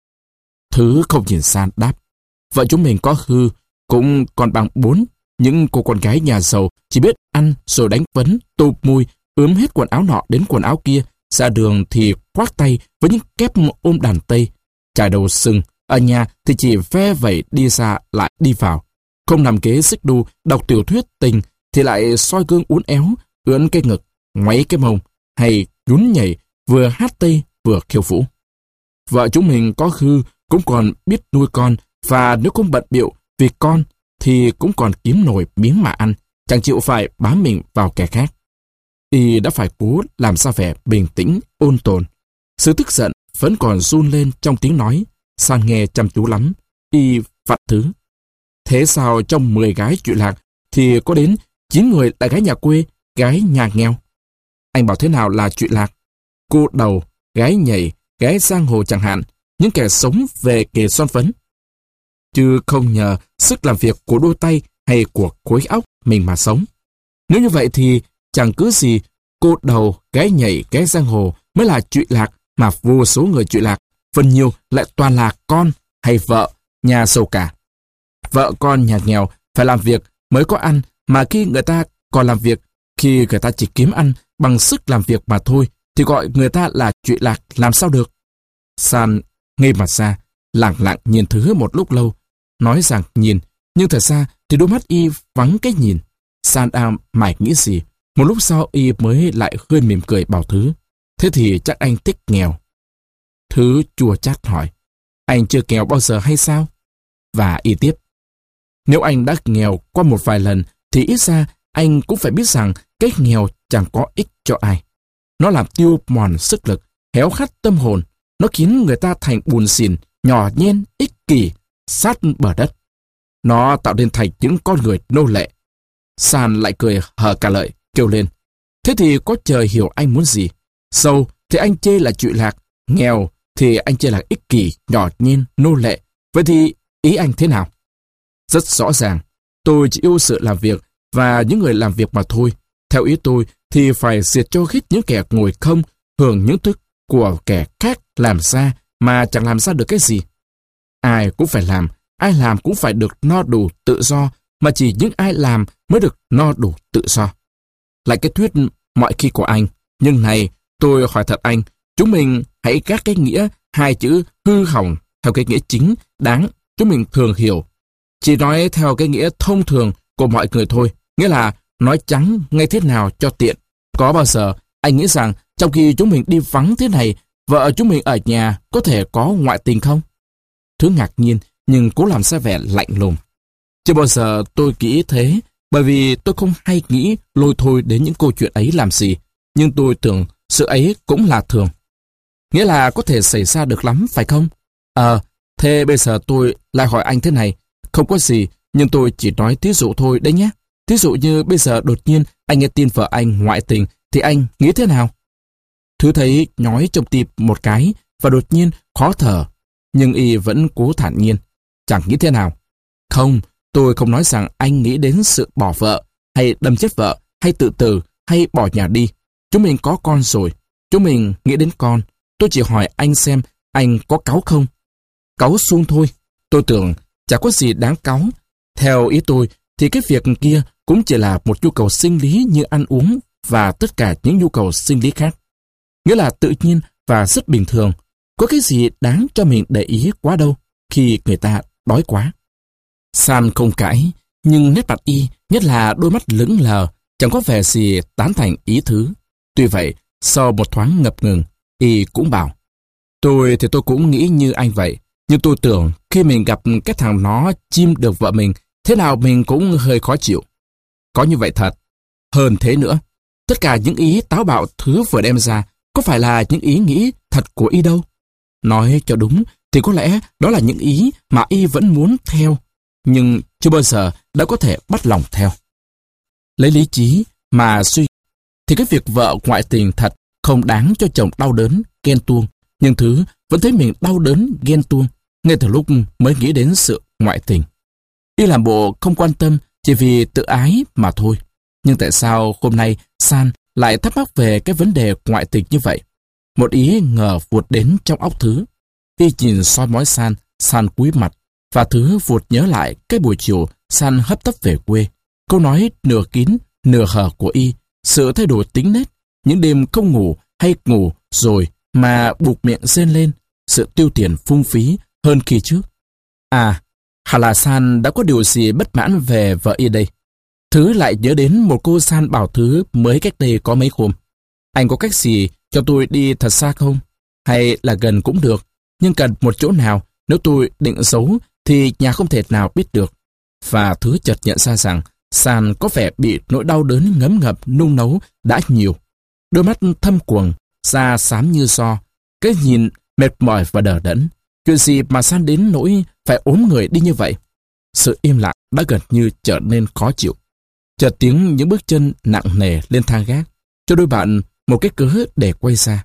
Thứ không nhìn San đáp. Vợ chúng mình có hư, cũng còn bằng 4. Những cô con gái nhà giàu chỉ biết ăn rồi đánh vấn, tụp mùi, ướm hết quần áo nọ đến quần áo kia, ra đường thì khoác tay với những kép ôm đàn tây, chải đầu sừng, ở nhà thì chỉ ve vẩy đi ra lại đi vào. Không nằm kế xích đu, đọc tiểu thuyết tình thì lại soi gương uốn éo, ưỡn cái ngực, ngoáy cái mông, hay nhún nhảy, vừa hát tây vừa khiêu vũ. Vợ chúng mình có hư cũng còn biết nuôi con, và nếu không bận bịu vì con thì cũng còn kiếm nổi miếng mà ăn, chẳng chịu phải bám mình vào kẻ khác. Y đã phải cố làm ra vẻ bình tĩnh, ôn tồn. Sự tức giận vẫn còn run lên trong tiếng nói. San nghe chăm chú lắm. Y vặn thứ. Thế sao trong 10 gái trụy lạc thì có đến 9 người là gái nhà quê, gái nhà nghèo? Anh bảo thế nào là trụy lạc? Cô đầu, gái nhảy, gái giang hồ chẳng hạn, những kẻ sống về nghề son phấn. Chứ không nhờ sức làm việc của đôi tay hay của khối óc mình mà sống. Nếu như vậy thì chẳng cứ gì cô đầu, gái nhảy, gái giang hồ mới là trụy lạc, mà vô số người trụy lạc, phần nhiều lại toàn là con hay vợ nhà giàu cả. Vợ con nhà nghèo phải làm việc mới có ăn, mà khi người ta còn làm việc, khi người ta chỉ kiếm ăn bằng sức làm việc mà thôi, thì gọi người ta là trụy lạc làm sao được? San ngây mặt ra, lặng lặng nhìn Thứ một lúc lâu, nói rằng nhìn, nhưng thật ra thì đôi mắt y vắng cái nhìn. San đang mải nghĩ gì, một lúc sau y mới lại hơi mỉm cười bảo Thứ: thế thì chắc anh thích nghèo. Thứ chua chát hỏi: anh chưa nghèo bao giờ hay sao? Và y tiếp: nếu anh đã nghèo qua một vài lần thì ít ra anh cũng phải biết rằng cái nghèo chẳng có ích cho ai. Nó làm tiêu mòn sức lực, héo khát tâm hồn. Nó khiến người ta thành buồn xỉn, nhỏ nhen, ích kỷ, sát bờ đất. Nó tạo nên thành những con người nô lệ. San lại cười hở cả lợi, kêu lên: thế thì có trời hiểu anh muốn gì. Giàu thì anh chê là trụy lạc, nghèo thì anh chê là ích kỷ, nhỏ nhen, nô lệ. Vậy thì ý anh thế nào? Rất rõ ràng, tôi chỉ yêu sự làm việc và những người làm việc mà thôi. Theo ý tôi thì phải diệt cho khít những kẻ ngồi không, hưởng những thức của kẻ khác làm ra mà chẳng làm ra được cái gì. Ai cũng phải làm, ai làm cũng phải được no đủ tự do, mà chỉ những ai làm mới được no đủ tự do. Lại cái thuyết mọi khi của anh, nhưng này, tôi hỏi thật anh, chúng mình hãy gác cái nghĩa hai chữ hư hỏng theo cái nghĩa chính đáng chúng mình thường hiểu. Chỉ nói theo cái nghĩa thông thường của mọi người thôi, nghĩa là nói trắng ngay thế nào cho tiện. Có bao giờ anh nghĩ rằng trong khi chúng mình đi vắng thế này, vợ chúng mình ở nhà có thể có ngoại tình không? Thứ ngạc nhiên nhưng cố làm ra vẻ lạnh lùng. Chưa bao giờ tôi nghĩ thế, bởi vì tôi không hay nghĩ lôi thôi đến những câu chuyện ấy làm gì. Nhưng tôi tưởng sự ấy cũng là thường. Nghĩa là có thể xảy ra được lắm, phải không? Thế bây giờ tôi lại hỏi anh thế này. Không có gì, nhưng tôi chỉ nói thí dụ thôi đấy nhé. Thí dụ như bây giờ đột nhiên anh nghe tin vợ anh ngoại tình, thì anh nghĩ thế nào? Thứ thấy nhói trong tim một cái và đột nhiên khó thở. Nhưng y vẫn cố thản nhiên. Chẳng nghĩ thế nào. Không, tôi không nói rằng anh nghĩ đến sự bỏ vợ, hay đâm chết vợ, hay tự tử, hay bỏ nhà đi. Chúng mình có con rồi. Chúng mình nghĩ đến con. Tôi chỉ hỏi anh xem anh có cáu không? Cáu suông thôi. Tôi tưởng chả có gì đáng cáu. Theo ý tôi thì cái việc kia cũng chỉ là một nhu cầu sinh lý như ăn uống và tất cả những nhu cầu sinh lý khác. Nghĩa là tự nhiên và rất bình thường. Có cái gì đáng cho mình để ý quá đâu khi người ta đói quá. San không cãi, nhưng nét mặt y, nhất là đôi mắt lững lờ, chẳng có vẻ gì tán thành ý Thứ. Tuy vậy, sau một thoáng ngập ngừng, y cũng bảo: tôi thì tôi cũng nghĩ như anh vậy, nhưng tôi tưởng khi mình gặp cái thằng nó chim được vợ mình, thế nào mình cũng hơi khó chịu. Có như vậy thật. Hơn thế nữa, tất cả những ý táo bạo Thứ vừa đem ra có phải là những ý nghĩ thật của y đâu. Nói cho đúng thì có lẽ đó là những ý mà y vẫn muốn theo, nhưng chưa bao giờ đã có thể bắt lòng theo. Lấy lý trí mà suy thì cái việc vợ ngoại tình thật không đáng cho chồng đau đớn, ghen tuông, nhưng Thứ vẫn thấy mình đau đớn, ghen tuông ngay từ lúc mới nghĩ đến sự ngoại tình. Y làm bộ không quan tâm chỉ vì tự ái mà thôi. Nhưng tại sao hôm nay San lại thắc mắc về cái vấn đề ngoại tình như vậy? Một ý ngờ vụt đến trong óc Thứ. Y nhìn soi mói San cúi mặt, và Thứ vụt nhớ lại cái buổi chiều San hấp tấp về quê. Câu nói nửa kín, nửa hở của y, sự thay đổi tính nết, những đêm không ngủ hay ngủ rồi mà buộc miệng rên lên, sự tiêu tiền phung phí hơn khi trước. À, hẳn là San đã có điều gì bất mãn về vợ y đây. Thứ lại nhớ đến một cô San bảo Thứ mới cách đây có mấy hôm. Anh có cách gì cho tôi đi thật xa không? Hay là gần cũng được, nhưng cần một chỗ nào, nếu tôi định giấu thì nhà không thể nào biết được. Và Thứ chợt nhận ra rằng San có vẻ bị nỗi đau đớn ngấm ngập nung nấu đã nhiều. Đôi mắt thâm quầng, da xám như giò, cái nhìn mệt mỏi và đờ đẫn. Chuyện gì mà San đến nỗi phải ốm người đi như vậy? Sự im lặng đã gần như trở nên khó chịu. Chợt tiếng những bước chân nặng nề lên thang gác, cho đôi bạn một cái cớ để quay ra.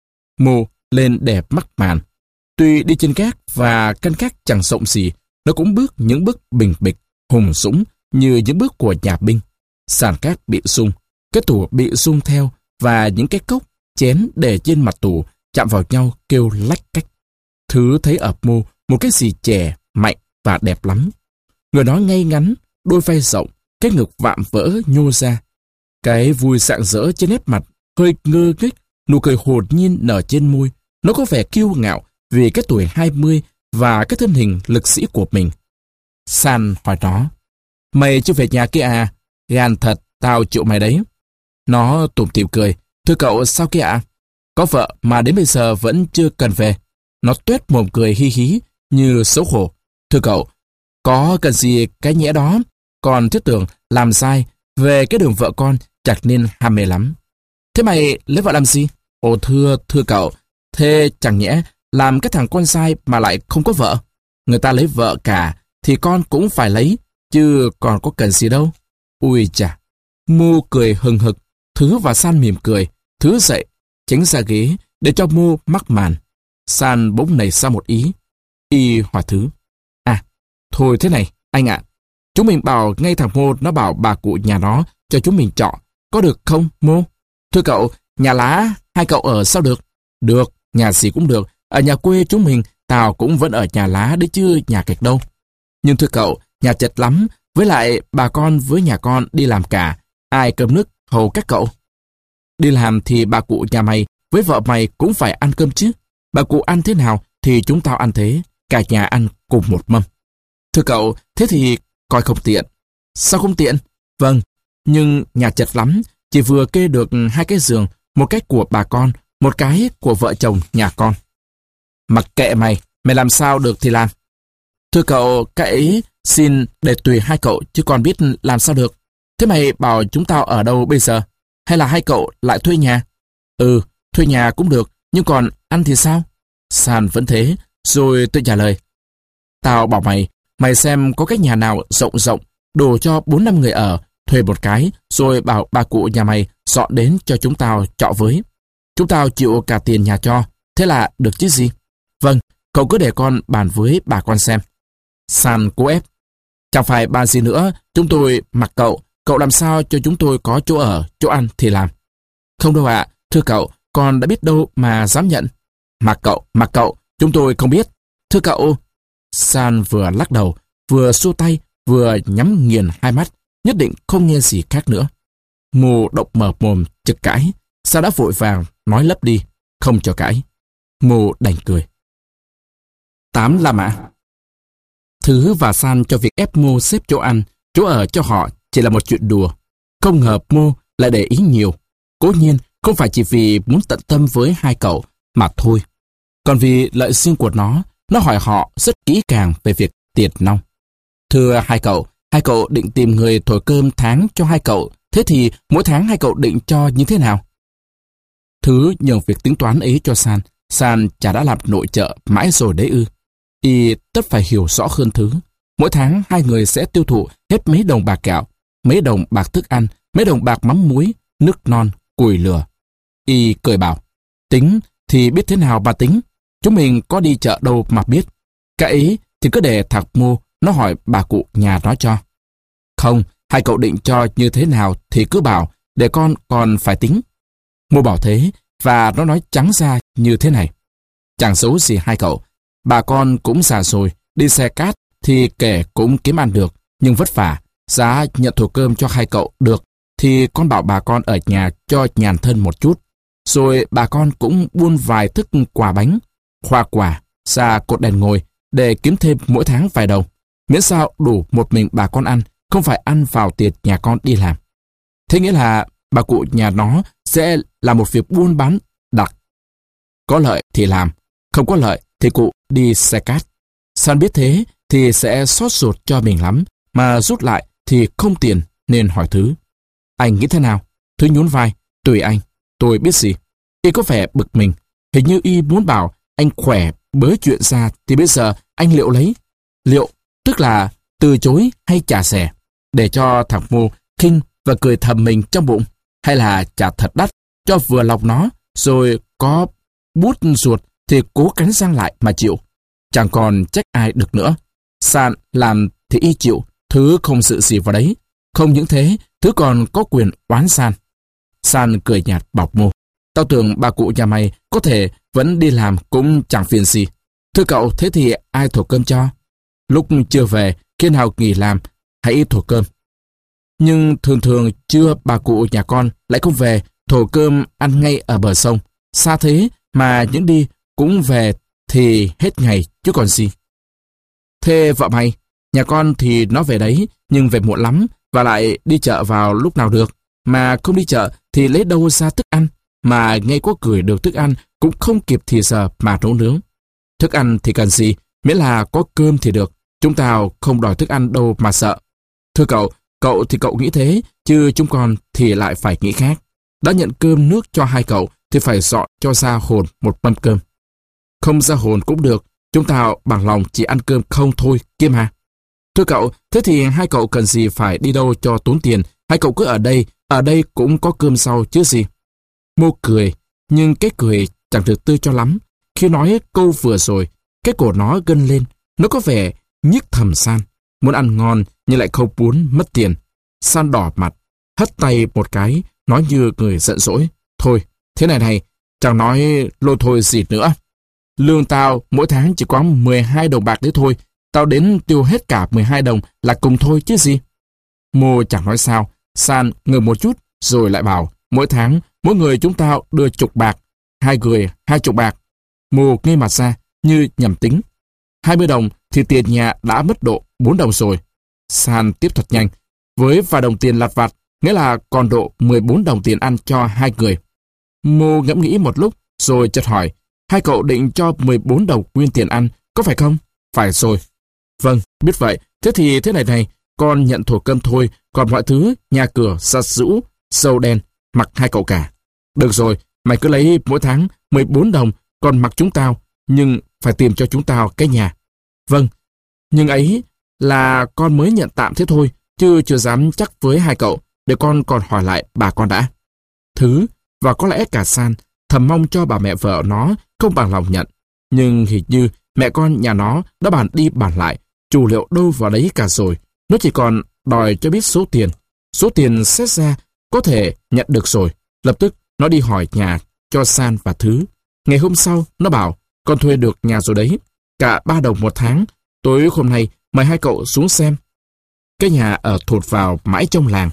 Mô lên đẹp mắc màn. Tuy đi trên gác và căn gác chẳng rộng gì, nó cũng bước những bước bình bịch, hùng dũng như những bước của nhà binh. Sàn gác bị rung, cái tủ bị rung theo và những cái cốc, chén để trên mặt tủ chạm vào nhau kêu lách cách. Thứ thấy ở Mô một cái gì trẻ, mạnh và đẹp lắm. Người đó ngay ngắn, đôi vai rộng, cái ngực vạm vỡ nhô ra. Cái vui rạng rỡ trên nét mặt, hơi ngơ nghếch, nụ cười hồn nhiên nở trên môi. Nó có vẻ kiêu ngạo vì cái tuổi 20 và cái thân hình lực sĩ của mình. San hỏi nó, mày chưa về nhà kia à? Gan thật, tao chịu mày đấy. Nó tủm tỉm cười, thưa cậu sao kia ạ? Có vợ mà đến bây giờ vẫn chưa cần về. Nó tuét mồm cười hi hí như xấu hổ. Thưa cậu, có cần gì cái nhẽ đó? Còn thiết tưởng làm sai về cái đường vợ con chẳng nên ham mê lắm. Thế mày lấy vợ làm gì? Ồ thưa cậu, thế chẳng nhẽ làm cái thằng con trai mà lại không có vợ? Người ta lấy vợ cả thì con cũng phải lấy, chứ còn có cần gì đâu. Ui chà, Mô cười hừng hực. Thứ và San mỉm cười. Thứ dậy, tránh ra ghế để cho Mô mắc màn. San bỗng nảy ra một ý. Y hỏi Thứ, à, thôi thế này, anh ạ. Chúng mình bảo ngay thằng Mô nó bảo bà cụ nhà nó cho chúng mình trọ. Có được không, Mô? Thưa cậu, nhà lá hai cậu ở sao được? Được, nhà gì cũng được. Ở nhà quê chúng mình, tao cũng vẫn ở nhà lá đấy chứ nhà kịch đâu. Nhưng thưa cậu, nhà chật lắm. Với lại bà con với nhà con đi làm cả. Ai cơm nước hầu các cậu? Đi làm thì bà cụ nhà mày với vợ mày cũng phải ăn cơm chứ. Bà cụ ăn thế nào thì chúng tao ăn thế. Cả nhà ăn cùng một mâm. Thưa cậu, thế thì coi không tiện. Sao không tiện? Vâng, nhưng nhà chật lắm. Chỉ vừa kê được hai cái giường, một cái của bà con, một cái của vợ chồng nhà con. Mặc kệ mày, mày làm sao được thì làm. Thưa cậu, cái ấy xin để tùy hai cậu chứ còn biết làm sao được. Thế mày bảo chúng tao ở đâu bây giờ? Hay là hai cậu lại thuê nhà? Ừ, thuê nhà cũng được, nhưng còn ăn thì sao? San vẫn thế, rồi tôi trả lời. Tao bảo mày xem có cái nhà nào rộng rộng, đủ cho 4-5 người ở, thuê một cái, rồi bảo bà cụ nhà mày dọn đến cho chúng tao trọ với. Chúng tao chịu cả tiền nhà cho, thế là được chứ gì? Vâng, cậu cứ để con bàn với bà con xem. San cố ép. Chẳng phải bàn gì nữa, chúng tôi mặc cậu làm sao cho chúng tôi có chỗ ở, chỗ ăn thì làm. Không đâu ạ, thưa cậu, con đã biết đâu mà dám nhận. Mặc cậu, chúng tôi không biết. Thưa cậu. San vừa lắc đầu, vừa xua tay, vừa nhắm nghiền hai mắt, nhất định không nghe gì khác nữa. Mô động mở mồm chực cãi, San đã vội vàng nói lấp đi, không cho cãi. Mô đành cười. 8 La Mã. Thứ và San cho việc ép Mô xếp chỗ ăn, chỗ ở cho họ chỉ là một chuyện đùa. Không ngờ Mô lại để ý nhiều. Cố nhiên không phải chỉ vì muốn tận tâm với hai cậu mà thôi. Còn vì lợi riêng của nó hỏi họ rất kỹ càng về việc tiền nong. Thưa hai cậu định tìm người thổi cơm tháng cho hai cậu, thế thì mỗi tháng hai cậu định cho như thế nào? Thứ nhường việc tính toán ấy cho San. San chả đã làm nội trợ mãi rồi đấy ư. Y tất phải hiểu rõ hơn Thứ. Mỗi tháng hai người sẽ tiêu thụ hết mấy đồng bạc gạo, mấy đồng bạc thức ăn, mấy đồng bạc mắm muối, nước non, củi lửa. Y cười bảo, tính thì biết thế nào bà tính. Chúng mình có đi chợ đâu mà biết. Cái ấy thì cứ để thằng Mô nó hỏi bà cụ nhà nó cho. Không, hai cậu định cho như thế nào thì cứ bảo, để con còn phải tính. Mô bảo thế, và nó nói trắng ra như thế này. Chẳng xấu gì hai cậu, bà con cũng già rồi, đi xe cát thì kể cũng kiếm ăn được, nhưng vất vả. Giá nhận thổ cơm cho hai cậu được, thì con bảo bà con ở nhà cho nhàn thân một chút. rồi bà con cũng buôn vài thức quả bánh, hoa quả, ra cột đèn ngồi để kiếm thêm mỗi tháng vài đồng. Miễn sao đủ một mình bà con ăn, không phải ăn vào tiền nhà con đi làm. Thế nghĩa là bà cụ nhà nó sẽ làm một việc buôn bán đặc. Có lợi thì làm, không có lợi thì cụ đi xe cát. San biết thế thì sẽ xót ruột cho mình lắm, mà rút lại thì không tiền nên hỏi Thứ. Anh nghĩ thế nào? Thứ nhún vai. Tùy anh, tôi biết gì. Y có vẻ bực mình. Hình như Y muốn bảo anh khỏe bới chuyện ra thì bây giờ anh liệu lấy. Liệu, tức là từ chối hay trả rẻ, để cho thằng Mô khinh và cười thầm mình trong bụng, hay là trả thật đắt cho vừa lòng nó, rồi có bút ruột thì cố cắn răng lại mà chịu. Chẳng còn trách ai được nữa. San làm thì Y chịu, Thứ không sự gì vào đấy. Không những thế, Thứ còn có quyền oán San. San cười nhạt bảo Mô. Tao tưởng bà cụ nhà mày có thể vẫn đi làm cũng chẳng phiền gì. Thưa cậu, thế thì ai thổ cơm cho? Lúc chưa về, khi nào nghỉ làm, hãy thổ cơm. Nhưng thường thường trưa bà cụ nhà con lại không về, thổ cơm ăn ngay ở bờ sông. Xa thế mà những đi cũng về thì hết ngày chứ còn gì. Thế vợ mày, nhà con thì nó về đấy, nhưng về muộn lắm, và lại đi chợ vào lúc nào được. Mà không đi chợ thì lấy đâu ra thức ăn, mà ngay có gửi được thức ăn cũng không kịp thì giờ mà nấu nướng. Thức ăn thì cần gì, miễn là có cơm thì được. Chúng tao không đòi thức ăn đâu mà sợ. Thưa cậu thì cậu nghĩ thế, chứ chúng con thì lại phải nghĩ khác. Đã nhận cơm nước cho hai cậu thì phải dọn cho ra hồn một mâm cơm. Không ra hồn cũng được, chúng tao bằng lòng chỉ ăn cơm không thôi kia mà. Thưa cậu, thế thì hai cậu cần gì phải đi đâu cho tốn tiền, hai cậu cứ ở đây cũng có cơm sau chứ gì. Mô cười, nhưng cái cười chẳng được tươi cho lắm. Khi nói câu vừa rồi, cái cổ nó gân lên, nó có vẻ nhức thầm San, muốn ăn ngon nhưng lại không muốn mất tiền. San đỏ mặt, hất tay một cái, nói như người giận dỗi. Thôi, thế này, chẳng nói lôi thôi gì nữa. Lương tao mỗi tháng chỉ có 12 đồng bạc đấy thôi, tao đến tiêu hết cả 12 đồng là cùng thôi chứ gì. Mô chẳng nói sao, San ngừng một chút rồi lại bảo, mỗi tháng mỗi người chúng tao đưa 10 bạc, hai người 20 bạc. Mô ngây mặt ra như nhầm tính. 20 đồng thì tiền nhà đã mất độ 4 đồng rồi. San tiếp thuật nhanh, với vài đồng tiền lặt vặt, nghĩa là còn độ 14 đồng tiền ăn cho hai người. Mô ngẫm nghĩ một lúc rồi chợt hỏi, hai cậu định cho 14 đồng nguyên tiền ăn, có phải không? Phải rồi. Vâng, biết vậy. Thế thì thế này, con nhận thổ cơm thôi, còn mọi thứ, nhà cửa, giặt giũ, dầu đèn, mặc hai cậu cả. Được rồi, mày cứ lấy mỗi tháng 14 đồng, còn mặc chúng tao, nhưng phải tìm cho chúng tao cái nhà. Vâng, nhưng ấy là con mới nhận tạm thế thôi, chứ chưa dám chắc với hai cậu, để con còn hỏi lại bà con đã. Thứ, và có lẽ cả San, thầm mong cho bà mẹ vợ nó không bằng lòng nhận. Nhưng hình như mẹ con nhà nó đã bàn đi bàn lại, chủ liệu đâu vào đấy cả rồi. Nó chỉ còn đòi cho biết số tiền. Số tiền xét ra có thể nhận được rồi. Lập tức nó đi hỏi nhà cho San và Thứ. Ngày hôm sau nó bảo, con thuê được nhà rồi đấy, cả 3 đồng một tháng. Tối hôm nay mời hai cậu xuống xem. Cái nhà ở thụt vào mãi trong làng.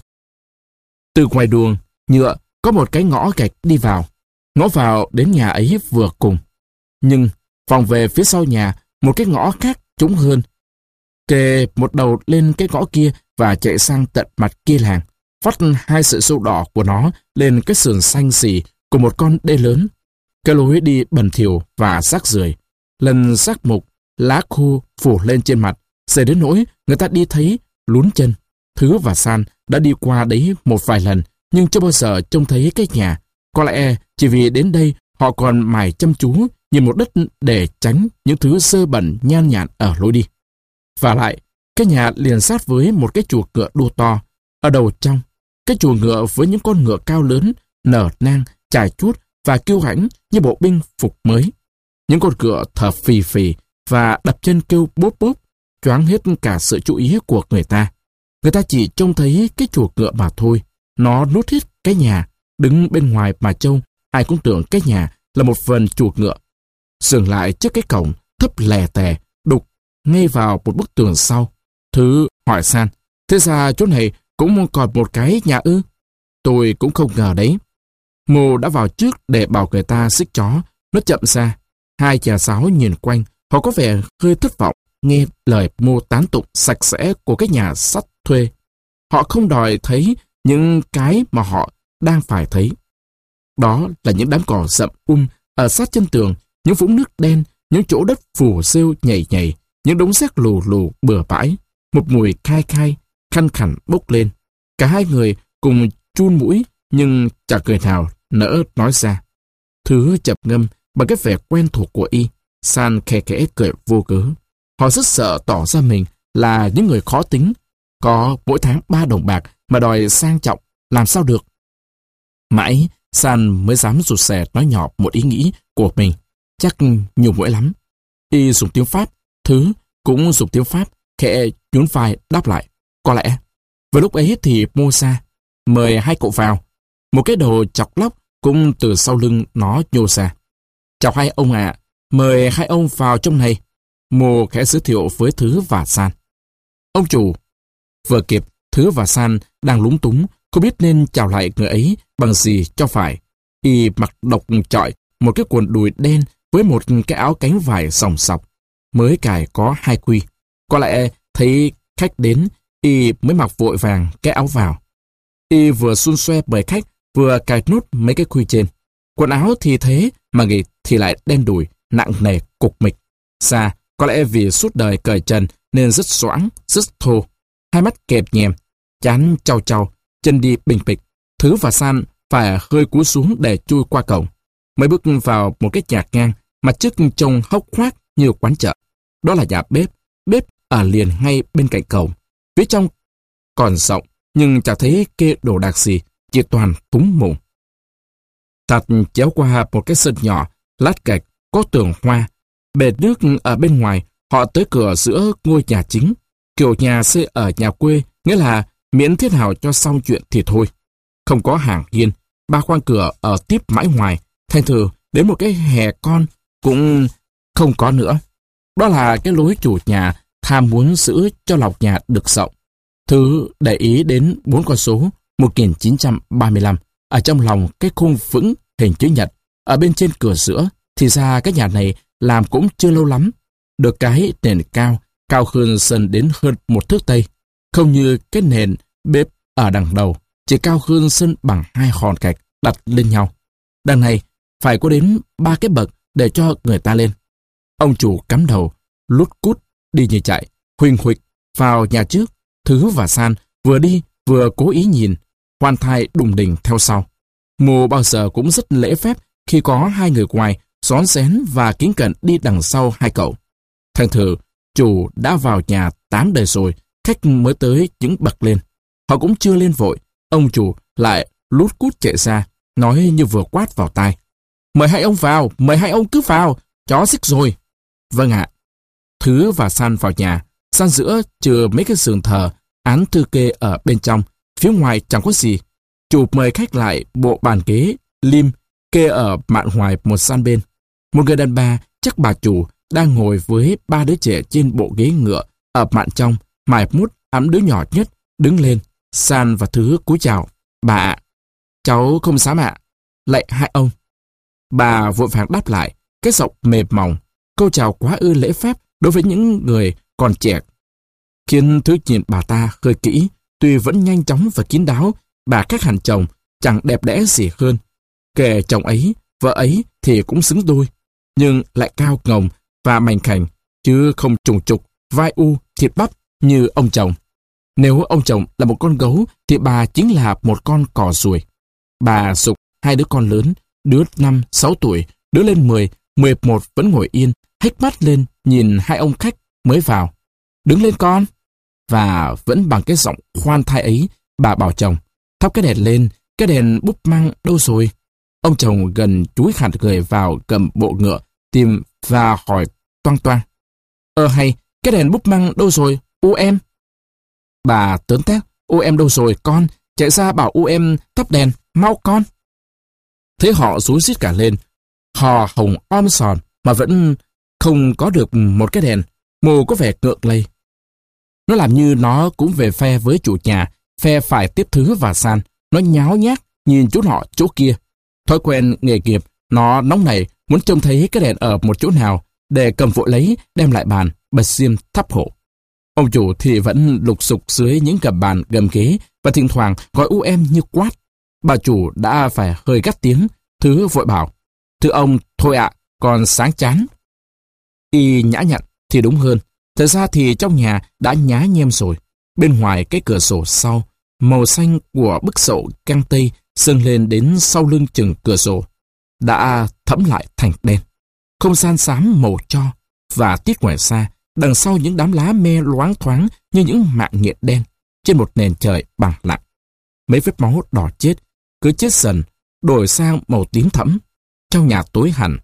Từ ngoài đường nhựa có một cái ngõ gạch đi vào. Ngõ vào đến nhà ấy vừa cùng. Nhưng vòng về phía sau nhà, một cái ngõ khác trũng hơn. Kề một đầu lên cái ngõ kia và chạy sang tận mặt kia làng, vắt hai sợi sâu đỏ của nó lên cái sườn xanh xì của một con đê lớn. Cái lối đi bẩn thỉu và rác rưởi, lần rác mục, lá khô phủ lên trên mặt, dày đến nỗi người ta đi thấy lún chân. Thứ và San đã đi qua đấy một vài lần, nhưng chưa bao giờ trông thấy cái nhà. Có lẽ chỉ vì đến đây họ còn mải chăm chú nhìn một đất để tránh những thứ dơ bẩn nhan nhản ở lối đi. Và lại, cái nhà liền sát với một cái chuồng ngựa đua to. Ở đầu trong, cái chuồng ngựa với những con ngựa cao lớn, nở nang, chài chuốt và kiêu hãnh như bộ binh phục mới. Những con ngựa thở phì phì và đập chân kêu bốp bốp, choáng hết cả sự chú ý của người ta. Người ta chỉ trông thấy cái chuồng ngựa mà thôi. Nó nuốt hết cái nhà, đứng bên ngoài mà trông, ai cũng tưởng cái nhà là một phần chuồng ngựa. Dừng lại trước cái cổng thấp lè tè, đục ngay vào một bức tường sau. Thứ hỏi San, thế ra chỗ này cũng còn một cái nhà ư? Tôi cũng không ngờ đấy. Mô đã vào trước để bảo người ta xích chó. Nó chậm ra. Hai chàng sáo nhìn quanh, họ có vẻ hơi thất vọng nghe lời Mô tán tụng sạch sẽ của cái nhà sắt thuê. Họ không đòi thấy những cái mà họ đang phải thấy. Đó là những đám cỏ rậm ở sát chân tường, những vũng nước đen, những chỗ đất phù rêu nhầy nhầy, những đống rác lù lù bừa bãi. Một mùi khai khai, khăn khẳn bốc lên. Cả hai người cùng chun mũi, nhưng chẳng người nào nỡ nói ra. Thứ chập ngâm bằng cái vẻ quen thuộc của y. San khe khẽ cười vô cớ. Họ rất sợ tỏ ra mình là những người khó tính, có mỗi tháng 3 đồng bạc mà đòi sang trọng, làm sao được. Mãi, San mới dám rụt rè nói nhỏ một ý nghĩ của mình. Chắc nhiều mũi lắm. Y dùng tiếng Pháp, Thứ cũng dùng tiếng Pháp, khẽ nhún vai đáp lại. Có lẽ. Vào lúc ấy thì Mô ra. Mời hai cậu vào. Một cái đầu chọc lóc cũng từ sau lưng nó nhô ra. Chào hai ông ạ. Mời hai ông vào trong này. Mô khẽ giới thiệu với Thứ và San. Ông chủ. Vừa kịp, Thứ và San đang lúng túng, không biết nên chào lại người ấy bằng gì cho phải. Y mặc độc chọi một cái quần đùi đen với một cái áo cánh vải sòng sọc, mới cài có 2 quy. Có lẽ thấy khách đến, y mới mặc vội vàng cái áo vào. Y vừa xun xoe bởi khách, vừa cài nút mấy cái quy trên. Quần áo thì thế, mà nghịch thì lại đen đùi, nặng nề, cục mịch. Xa, có lẽ vì suốt đời cởi trần nên rất xoãng, rất thô. Hai mắt kẹp nhèm, trán trao trao, chân đi bình bịch. Thứ và San phải hơi cúi xuống để chui qua cổng. Mới bước vào một cái nhà ngang, mặt trước trông hốc hoác như quán chợ. Đó là nhà bếp, bếp ở liền ngay bên cạnh cổng. Phía trong còn rộng, nhưng chẳng thấy kê đồ đạc gì, chỉ toàn thúng mùng. Thật chéo qua một cái sân nhỏ, lát gạch, có tường hoa. Bể nước ở bên ngoài, họ tới cửa giữa ngôi nhà chính. Kiểu nhà xây ở nhà quê, nghĩa là miễn thiết hào cho xong chuyện thì thôi. Không có hàng hiên, 3 khoang cửa ở tiếp mãi ngoài, thành thử đến một cái hè con cũng không có nữa. Đó là cái lối chủ nhà tham muốn giữ cho lọc nhà được rộng. Thứ để ý đến 4 con số 1935 ở trong lòng cái khung vững hình chữ nhật ở bên trên cửa giữa. Thì ra cái nhà này làm cũng chưa lâu lắm. Được cái nền cao, cao hơn sân đến hơn 1 thước tây. Không như cái nền bếp ở đằng đầu, chỉ cao hơn sân bằng 2 hòn gạch đặt lên nhau. Đằng này phải có đến 3 cái bậc để cho người ta lên. Ông chủ cắm đầu, lút cút đi như chạy, huỳnh huỵch vào nhà trước. Thứ và San vừa đi vừa cố ý nhìn, Hoan Thai đùng đỉnh theo sau. Mô bao giờ cũng rất lễ phép khi có hai người ngoài xón xén và kính cẩn đi đằng sau hai cậu. Thành thử chủ đã vào nhà 8 đời rồi, khách mới tới những bậc lên. Họ cũng chưa lên vội, ông chủ lại lút cút chạy ra, nói như vừa quát vào tai. Mời hai ông vào, mời hai ông cứ vào, chó xích rồi. Vâng ạ. Thứ và San vào nhà, San giữa trừ mấy cái giường thờ, án thư kê ở bên trong, phía ngoài chẳng có gì. Chủ mời khách lại bộ bàn ghế, lim, kê ở mạn ngoài một gian bên. Một người đàn bà, chắc bà chủ, đang ngồi với 3 đứa trẻ trên bộ ghế ngựa ở mạn trong, mải mút ẵm đứa nhỏ nhất, đứng lên. San và Thứ cúi chào. Bà ạ. Cháu không dám ạ. Lạy hai ông. Bà vội vàng đáp lại, cái giọng mềm mỏng, câu chào quá ư lễ phép đối với những người còn trẻ. Khiến Thứ nhìn bà ta hơi kỹ, tuy vẫn nhanh chóng và kín đáo, bà khác hẳn chồng, chẳng đẹp đẽ gì hơn. Kể chồng ấy, vợ ấy thì cũng xứng đôi, nhưng lại cao ngồng và mảnh khảnh, chứ không trùng trục, vai u, thịt bắp như ông chồng. Nếu ông chồng là một con gấu, thì bà chính là một con cò ruồi. Bà giục hai đứa con lớn, đứa 5, 6 tuổi, đứa lên 10, 11 vẫn ngồi yên, hếch mắt lên nhìn hai ông khách mới vào. Đứng lên con! Và vẫn bằng cái giọng khoan thai ấy, bà bảo chồng, thắp cái đèn lên, cái đèn búp măng đâu rồi? Ông chồng gần chúi hẳn người vào cầm bộ ngựa, tìm và hỏi toang toang. Hay, cái đèn búp măng đâu rồi, u em? Bà tớn tét, u em đâu rồi con, chạy ra bảo u em thắp đèn, mau con. Thấy họ rúi rít cả lên, hò hồng om sòn mà vẫn không có được một cái đèn. Mô có vẻ ngượng lây. Nó làm như nó cũng về phe với chủ nhà, phe phải tiếp Thứ và San. Nó nháo nhác, nhìn chỗ nọ chỗ kia. Thói quen nghề nghiệp, nó nóng nảy, muốn trông thấy cái đèn ở một chỗ nào, để cầm vội lấy, đem lại bàn, bật diêm thắp hộ. Ông chủ thì vẫn lục sục dưới những gầm bàn, gầm ghế, và thỉnh thoảng gọi như quát. Bà chủ đã phải hơi gắt tiếng, Thứ vội bảo, thưa ông, thôi ạ, còn sáng chán. Y nhã nhặn thì đúng hơn. Thật ra thì trong nhà đã nhá nhem rồi. Bên ngoài cái cửa sổ sau, màu xanh của bức sậu căng tây dâng lên đến sau lưng chừng cửa sổ, đã thẫm lại thành đen. Không gian xám màu tro, và tít ngoài xa, đằng sau những đám lá me loáng thoáng như những mạng nhện đen, trên một nền trời bằng lặng. Mấy vết máu đỏ chết, cứ chết dần, đổi sang màu tím thẫm. Trong nhà tối hẳn.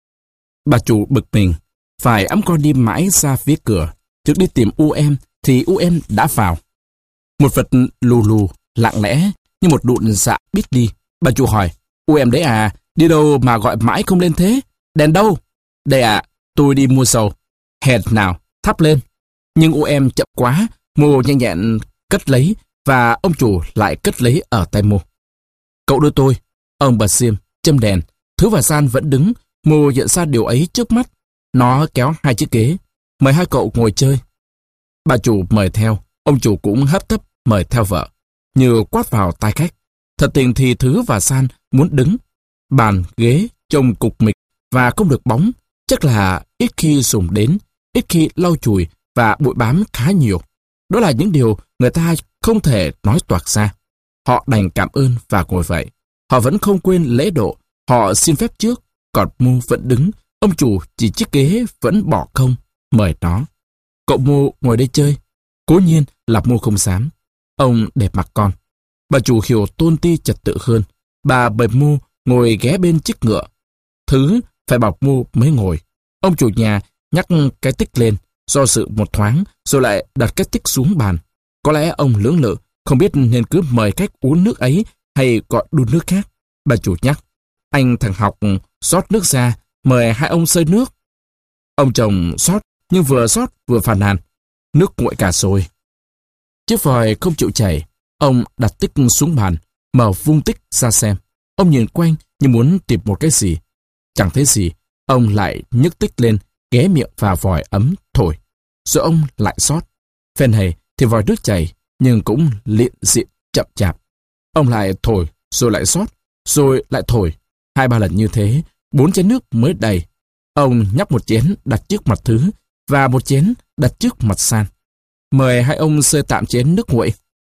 Bà chủ bực mình, phải ẵm con đi mãi ra phía cửa. Trước đi tìm thì đã vào. Một vật lù lù, lặng lẽ, như một đụn dạ biết đi. Bà chủ hỏi, đấy à, đi đâu mà gọi mãi không lên thế? Đèn đâu? Đây ạ, tôi đi mua dầu. Hèn nào, thắp lên. Nhưng chậm quá, Mô nhanh nhẹn cất lấy, và ông chủ lại cất lấy ở tay Mô. Cậu đưa tôi. Ông bật diêm, châm đèn. Thứ và San vẫn đứng. Mô nhận ra điều ấy trước mắt. Nó kéo 2 chiếc ghế. Mời 2 cậu ngồi chơi. Bà chủ mời theo. Ông chủ cũng hấp tấp mời theo vợ. Như quát vào tai khách. Thật tình thì Thứ và San muốn đứng. Bàn, ghế, trông cục mịch và không được bóng. Chắc là ít khi dùng đến, ít khi lau chùi và bụi bám khá nhiều. Đó là những điều người ta không thể nói toạc ra. Họ đành cảm ơn và ngồi vậy. Họ vẫn không quên lễ độ. Họ xin phép trước. Còn Mô vẫn đứng. Ông chủ chỉ chiếc ghế vẫn bỏ không. Mời nó. Cậu Mô ngồi đây chơi. Cố nhiên là Mô không dám. Ông đẹp mặt con. Bà chủ hiểu tôn ti trật tự hơn. Bà mời Mô ngồi ghé bên chiếc ngựa. Thứ phải bảo Mô mới ngồi. Ông chủ nhà nhắc cái tích lên, do dự một thoáng, rồi lại đặt cái tích xuống bàn. Có lẽ ông lưỡng lự, không biết nên cứ mời khách uống nước ấy hay gọi đun nước khác. Bà chủ nhắc, anh thằng học rót nước ra, mời 2 ông xơi nước. Ông chồng rót, nhưng vừa rót vừa phàn nàn, nước nguội cả rồi. Chiếc vòi không chịu chảy. Ông đặt tích xuống bàn, mở vung tích ra xem. Ông nhìn quanh như muốn tìm một cái gì. Chẳng thấy gì. Ông lại nhấc tích lên, ghé miệng vào vòi ấm thổi. Rồi ông lại rót. Phen này thì vòi nước chảy, nhưng cũng liện diện chậm chạp. Ông lại thổi, rồi lại rót, rồi lại thổi. 2-3 lần như thế, 4 chén nước mới đầy. Ông nhắc một chén đặt trước mặt Thứ, và một chén đặt trước mặt San. Mời 2 ông xơi tạm chén nước nguội.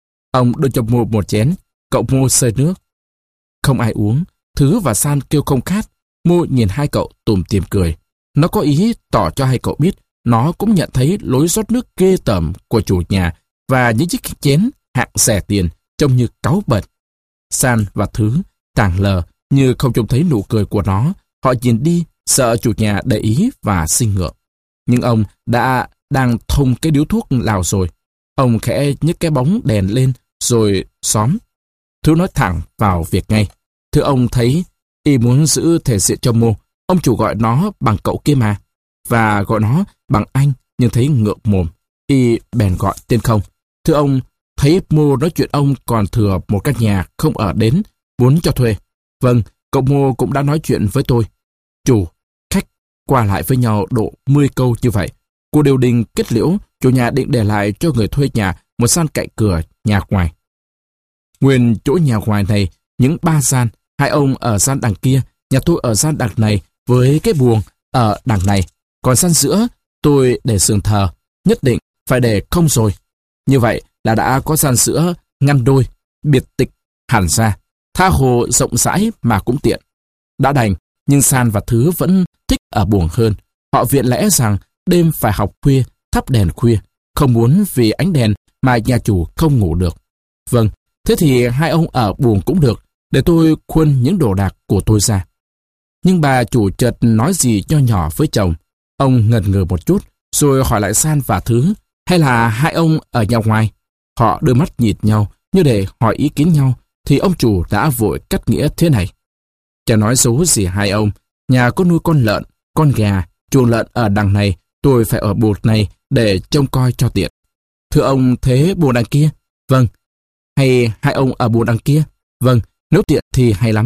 Ông đưa cho Mô một chén, cậu Mô xơi nước. Không ai uống. Thứ và San kêu không khát. Mô nhìn 2 cậu tủm tỉm cười. Nó có ý tỏ cho 2 cậu biết nó cũng nhận thấy lối rót nước ghê tởm của chủ nhà và những chiếc chén hạng rẻ tiền trông như cáu bẩn. San và Thứ tàng lờ như không trông thấy nụ cười của nó. Họ nhìn đi, sợ chủ nhà để ý và sinh ngượng. Nhưng ông đang thông cái điếu thuốc lào rồi. Ông khẽ nhấc cái bóng đèn lên rồi xóm. Thứ nói thẳng vào việc ngay. Thưa ông thấy y muốn giữ thể diện cho Mô. Ông chủ gọi nó bằng cậu kia mà. Và gọi nó bằng anh, nhưng thấy ngượng mồm. Y bèn gọi tên không. Thưa ông, thấy Mô nói chuyện ông còn thừa một căn nhà không ở đến, muốn cho thuê. Vâng, cậu Mô cũng đã nói chuyện với tôi. Chủ, khách qua lại với nhau độ 10 câu như vậy. Cuộc điều đình kết liễu, chủ nhà định để lại cho người thuê nhà một gian cạnh cửa nhà ngoài. Nguyên chỗ nhà ngoài này, những 3 gian, 2 ông ở gian đằng kia, nhà tôi ở gian đằng này với cái buồng ở đằng này. Còn gian giữa, tôi để giường thờ, nhất định phải để không rồi. Như vậy là đã có gian giữa ngăn đôi, biệt tịch hẳn ra, tha hồ rộng rãi mà cũng tiện. Đã đành, nhưng San và Thứ vẫn thích ở buồng hơn. Họ viện lẽ rằng đêm phải học khuya, thắp đèn khuya, không muốn vì ánh đèn mà nhà chủ không ngủ được. Vâng, thế thì 2 ông ở buồng cũng được, để tôi khuân những đồ đạc của tôi ra. Nhưng bà chủ chợt nói gì nho nhỏ với chồng. Ông ngần ngừ một chút, rồi hỏi lại San và Thứ, hay là 2 ông ở nhà ngoài? Họ đưa mắt nhìn nhau, như để hỏi ý kiến nhau, thì ông chủ đã vội cắt nghĩa thế này. Chẳng nói xấu gì 2 ông, nhà có nuôi con lợn, con gà, chuồng lợn ở đằng này, tôi phải ở buồng này để trông coi cho tiện. Thưa ông, thế buồng đằng kia? Vâng. Hay 2 ông ở buồng đằng kia? Vâng, nếu tiện thì hay lắm.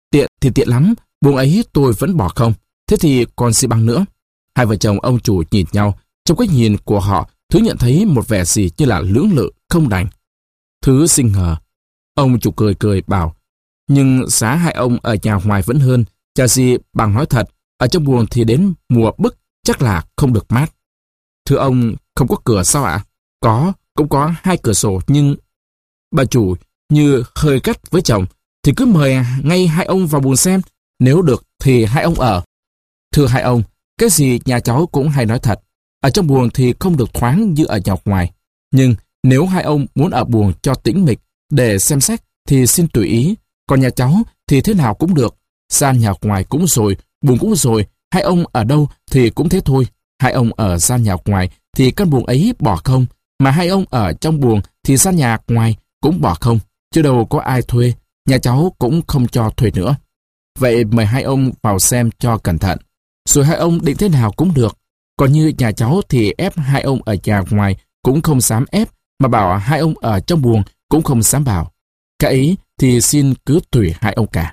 Tiện thì tiện lắm, buồng ấy tôi vẫn bỏ không. Thế thì còn xi băng nữa. Hai vợ chồng ông chủ nhìn nhau, trong cái nhìn của họ, Thứ nhận thấy một vẻ gì như là lưỡng lự, không đành. Thứ sinh ngờ. Ông chủ cười cười bảo, nhưng giá hai ông ở nhà ngoài vẫn hơn, chả gì bằng nói thật, ở trong buồng thì đến mùa bức chắc là không được mát. Thưa ông, không có cửa sao ạ? Có, cũng có 2 cửa sổ nhưng... Bà chủ như hơi gắt với chồng, thì cứ mời ngay hai ông vào buồng xem, nếu được thì hai ông ở. Thưa hai ông, cái gì nhà cháu cũng hay nói thật, ở trong buồng thì không được thoáng như ở nhà ngoài. Nhưng nếu hai ông muốn ở buồng cho tĩnh mịch, để xem xét thì xin tùy ý, còn nhà cháu thì thế nào cũng được. Gian nhà ngoài cũng rồi, buồng cũng rồi, hai ông ở đâu thì cũng thế thôi. Hai ông ở gian nhà ngoài thì căn buồng ấy bỏ không, mà hai ông ở trong buồng thì gian nhà ngoài cũng bỏ không, chứ đâu có ai thuê, nhà cháu cũng không cho thuê nữa. Vậy mời hai ông vào xem cho cẩn thận, rồi hai ông định thế nào cũng được. Còn như nhà cháu thì ép hai ông ở nhà ngoài cũng không dám ép, mà bảo hai ông ở trong buồng cũng không dám bảo. Cái ấy thì xin cứ tùy hai ông cả.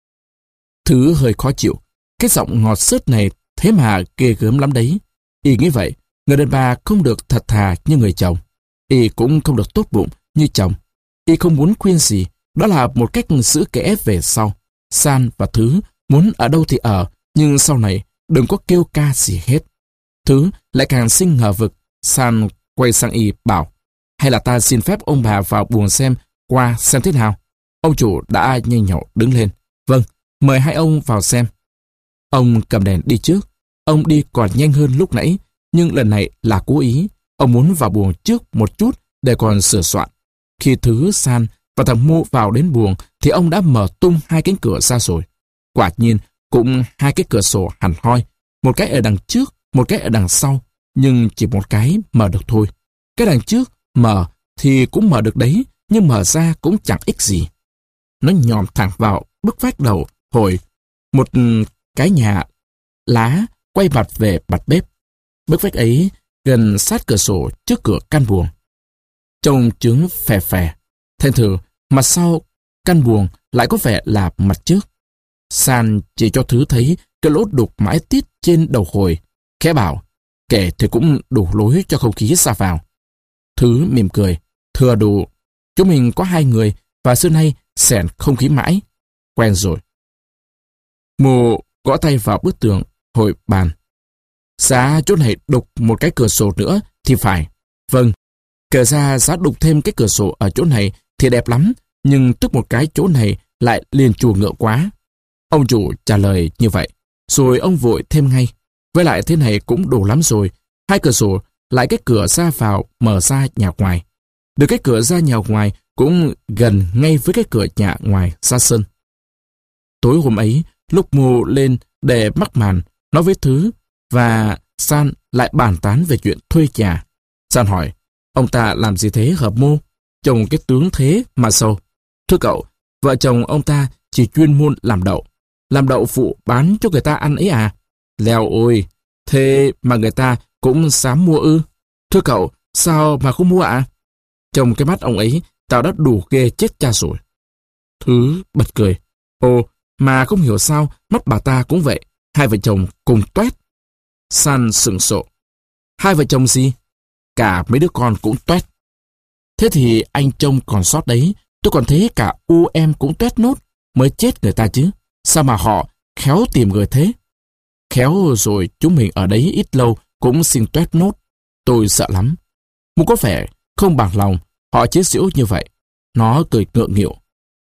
Thứ hơi khó chịu, cái giọng ngọt xớt này thế mà ghê gớm lắm đấy. Y nghĩ vậy, người đàn bà không được thật thà như người chồng. Y cũng không được tốt bụng như chồng. Y không muốn khuyên gì, đó là một cách giữ kẽ về sau. San và Thứ muốn ở đâu thì ở, nhưng sau này đừng có kêu ca gì hết. Thứ lại càng sinh ngờ vực. San quay sang Y bảo, hay là ta xin phép ông bà vào buồng qua xem thế nào. Ông chủ đã nhanh nhậu đứng lên. Vâng, mời hai ông vào xem. Ông cầm đèn đi trước. Ông đi còn nhanh hơn lúc nãy, nhưng lần này là cố ý. Ông muốn vào buồng trước một chút để còn sửa soạn. Khi Thứ, San và thằng Mô vào đến buồng thì ông đã mở tung 2 cánh cửa ra rồi. Quả nhiên cũng 2 cái cửa sổ hẳn hoi, một cái ở đằng trước, một cái ở đằng sau, nhưng chỉ một cái mở được thôi. Cái đằng trước mở thì cũng mở được đấy, nhưng mở ra cũng chẳng ích gì. Nó nhòm thẳng vào bức vách đầu hồi một cái nhà lá quay mặt về mặt bếp. Bức vách ấy gần sát cửa sổ trước cửa căn buồng. Trông trứng phè phè. Thành thử mặt sau căn buồng lại có vẻ là mặt trước. San chỉ cho Thứ thấy cái lỗ đục mãi tít trên đầu hồi, khẽ bảo, kể thì cũng đủ lối cho không khí ra vào. Thứ mỉm cười, thừa đủ. Chúng mình có 2 người và xưa nay xẻn không khí mãi. Quen rồi. Mô gõ tay vào bức tường hồi bàn. Giá chỗ này đục một cái cửa sổ nữa thì phải. Vâng, kể ra giá đục thêm cái cửa sổ ở chỗ này thì đẹp lắm, nhưng tức một cái chỗ này lại liền chùa ngựa quá. Ông chủ trả lời như vậy, rồi ông vội thêm ngay. Với lại thế này cũng đủ lắm rồi. 2 cửa sổ, lại cái cửa ra vào mở ra nhà ngoài. Được cái cửa ra nhà ngoài cũng gần ngay với cái cửa nhà ngoài ra sân. Tối hôm ấy, lúc Mô lên để mắc màn, nói với Thứ và San lại bàn tán về chuyện thuê nhà. San hỏi, ông ta làm gì thế hả Mô? Chồng cái tướng thế mà sâu. Thưa cậu, vợ chồng ông ta chỉ chuyên môn làm đậu. Làm đậu phụ bán cho người ta ăn ấy à? Leo ôi, thế mà người ta cũng dám mua ư? Thưa cậu, sao mà không mua ạ? Trong cái mắt ông ấy, tao đã đủ ghê chết cha rồi. Thứ bật cười. Ồ, mà không hiểu sao mắt bà ta cũng vậy. 2 vợ chồng cùng toét. San sửng sộ. 2 vợ chồng gì? Cả mấy đứa con cũng toét. Thế thì anh trông còn sót đấy. Tôi còn thấy cả em cũng toét nốt. Mới chết người ta chứ. Sao mà họ khéo tìm người thế? Khéo rồi chúng mình ở đấy ít lâu cũng xin toét nốt. Tôi sợ lắm. Muốn có vẻ không bằng lòng họ chế giễu như vậy. Nó cười ngượng nghịu.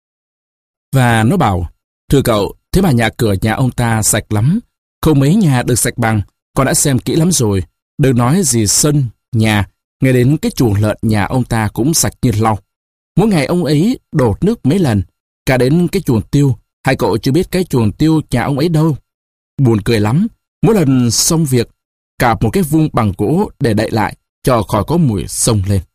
Và nó bảo, thưa cậu, thế mà nhà cửa nhà ông ta sạch lắm. Không mấy nhà được sạch bằng. Con đã xem kỹ lắm rồi. Đừng nói gì sân, nhà. Ngay đến cái chuồng lợn nhà ông ta cũng sạch như lau. Mỗi ngày ông ấy đổ nước mấy lần. Cả đến cái chuồng tiêu. Hai cậu chưa biết cái chuồng tiêu nhà ông ấy đâu. Buồn cười lắm. Mỗi lần xong việc, cả một cái vung bằng gỗ để đậy lại cho khỏi có mùi xông lên.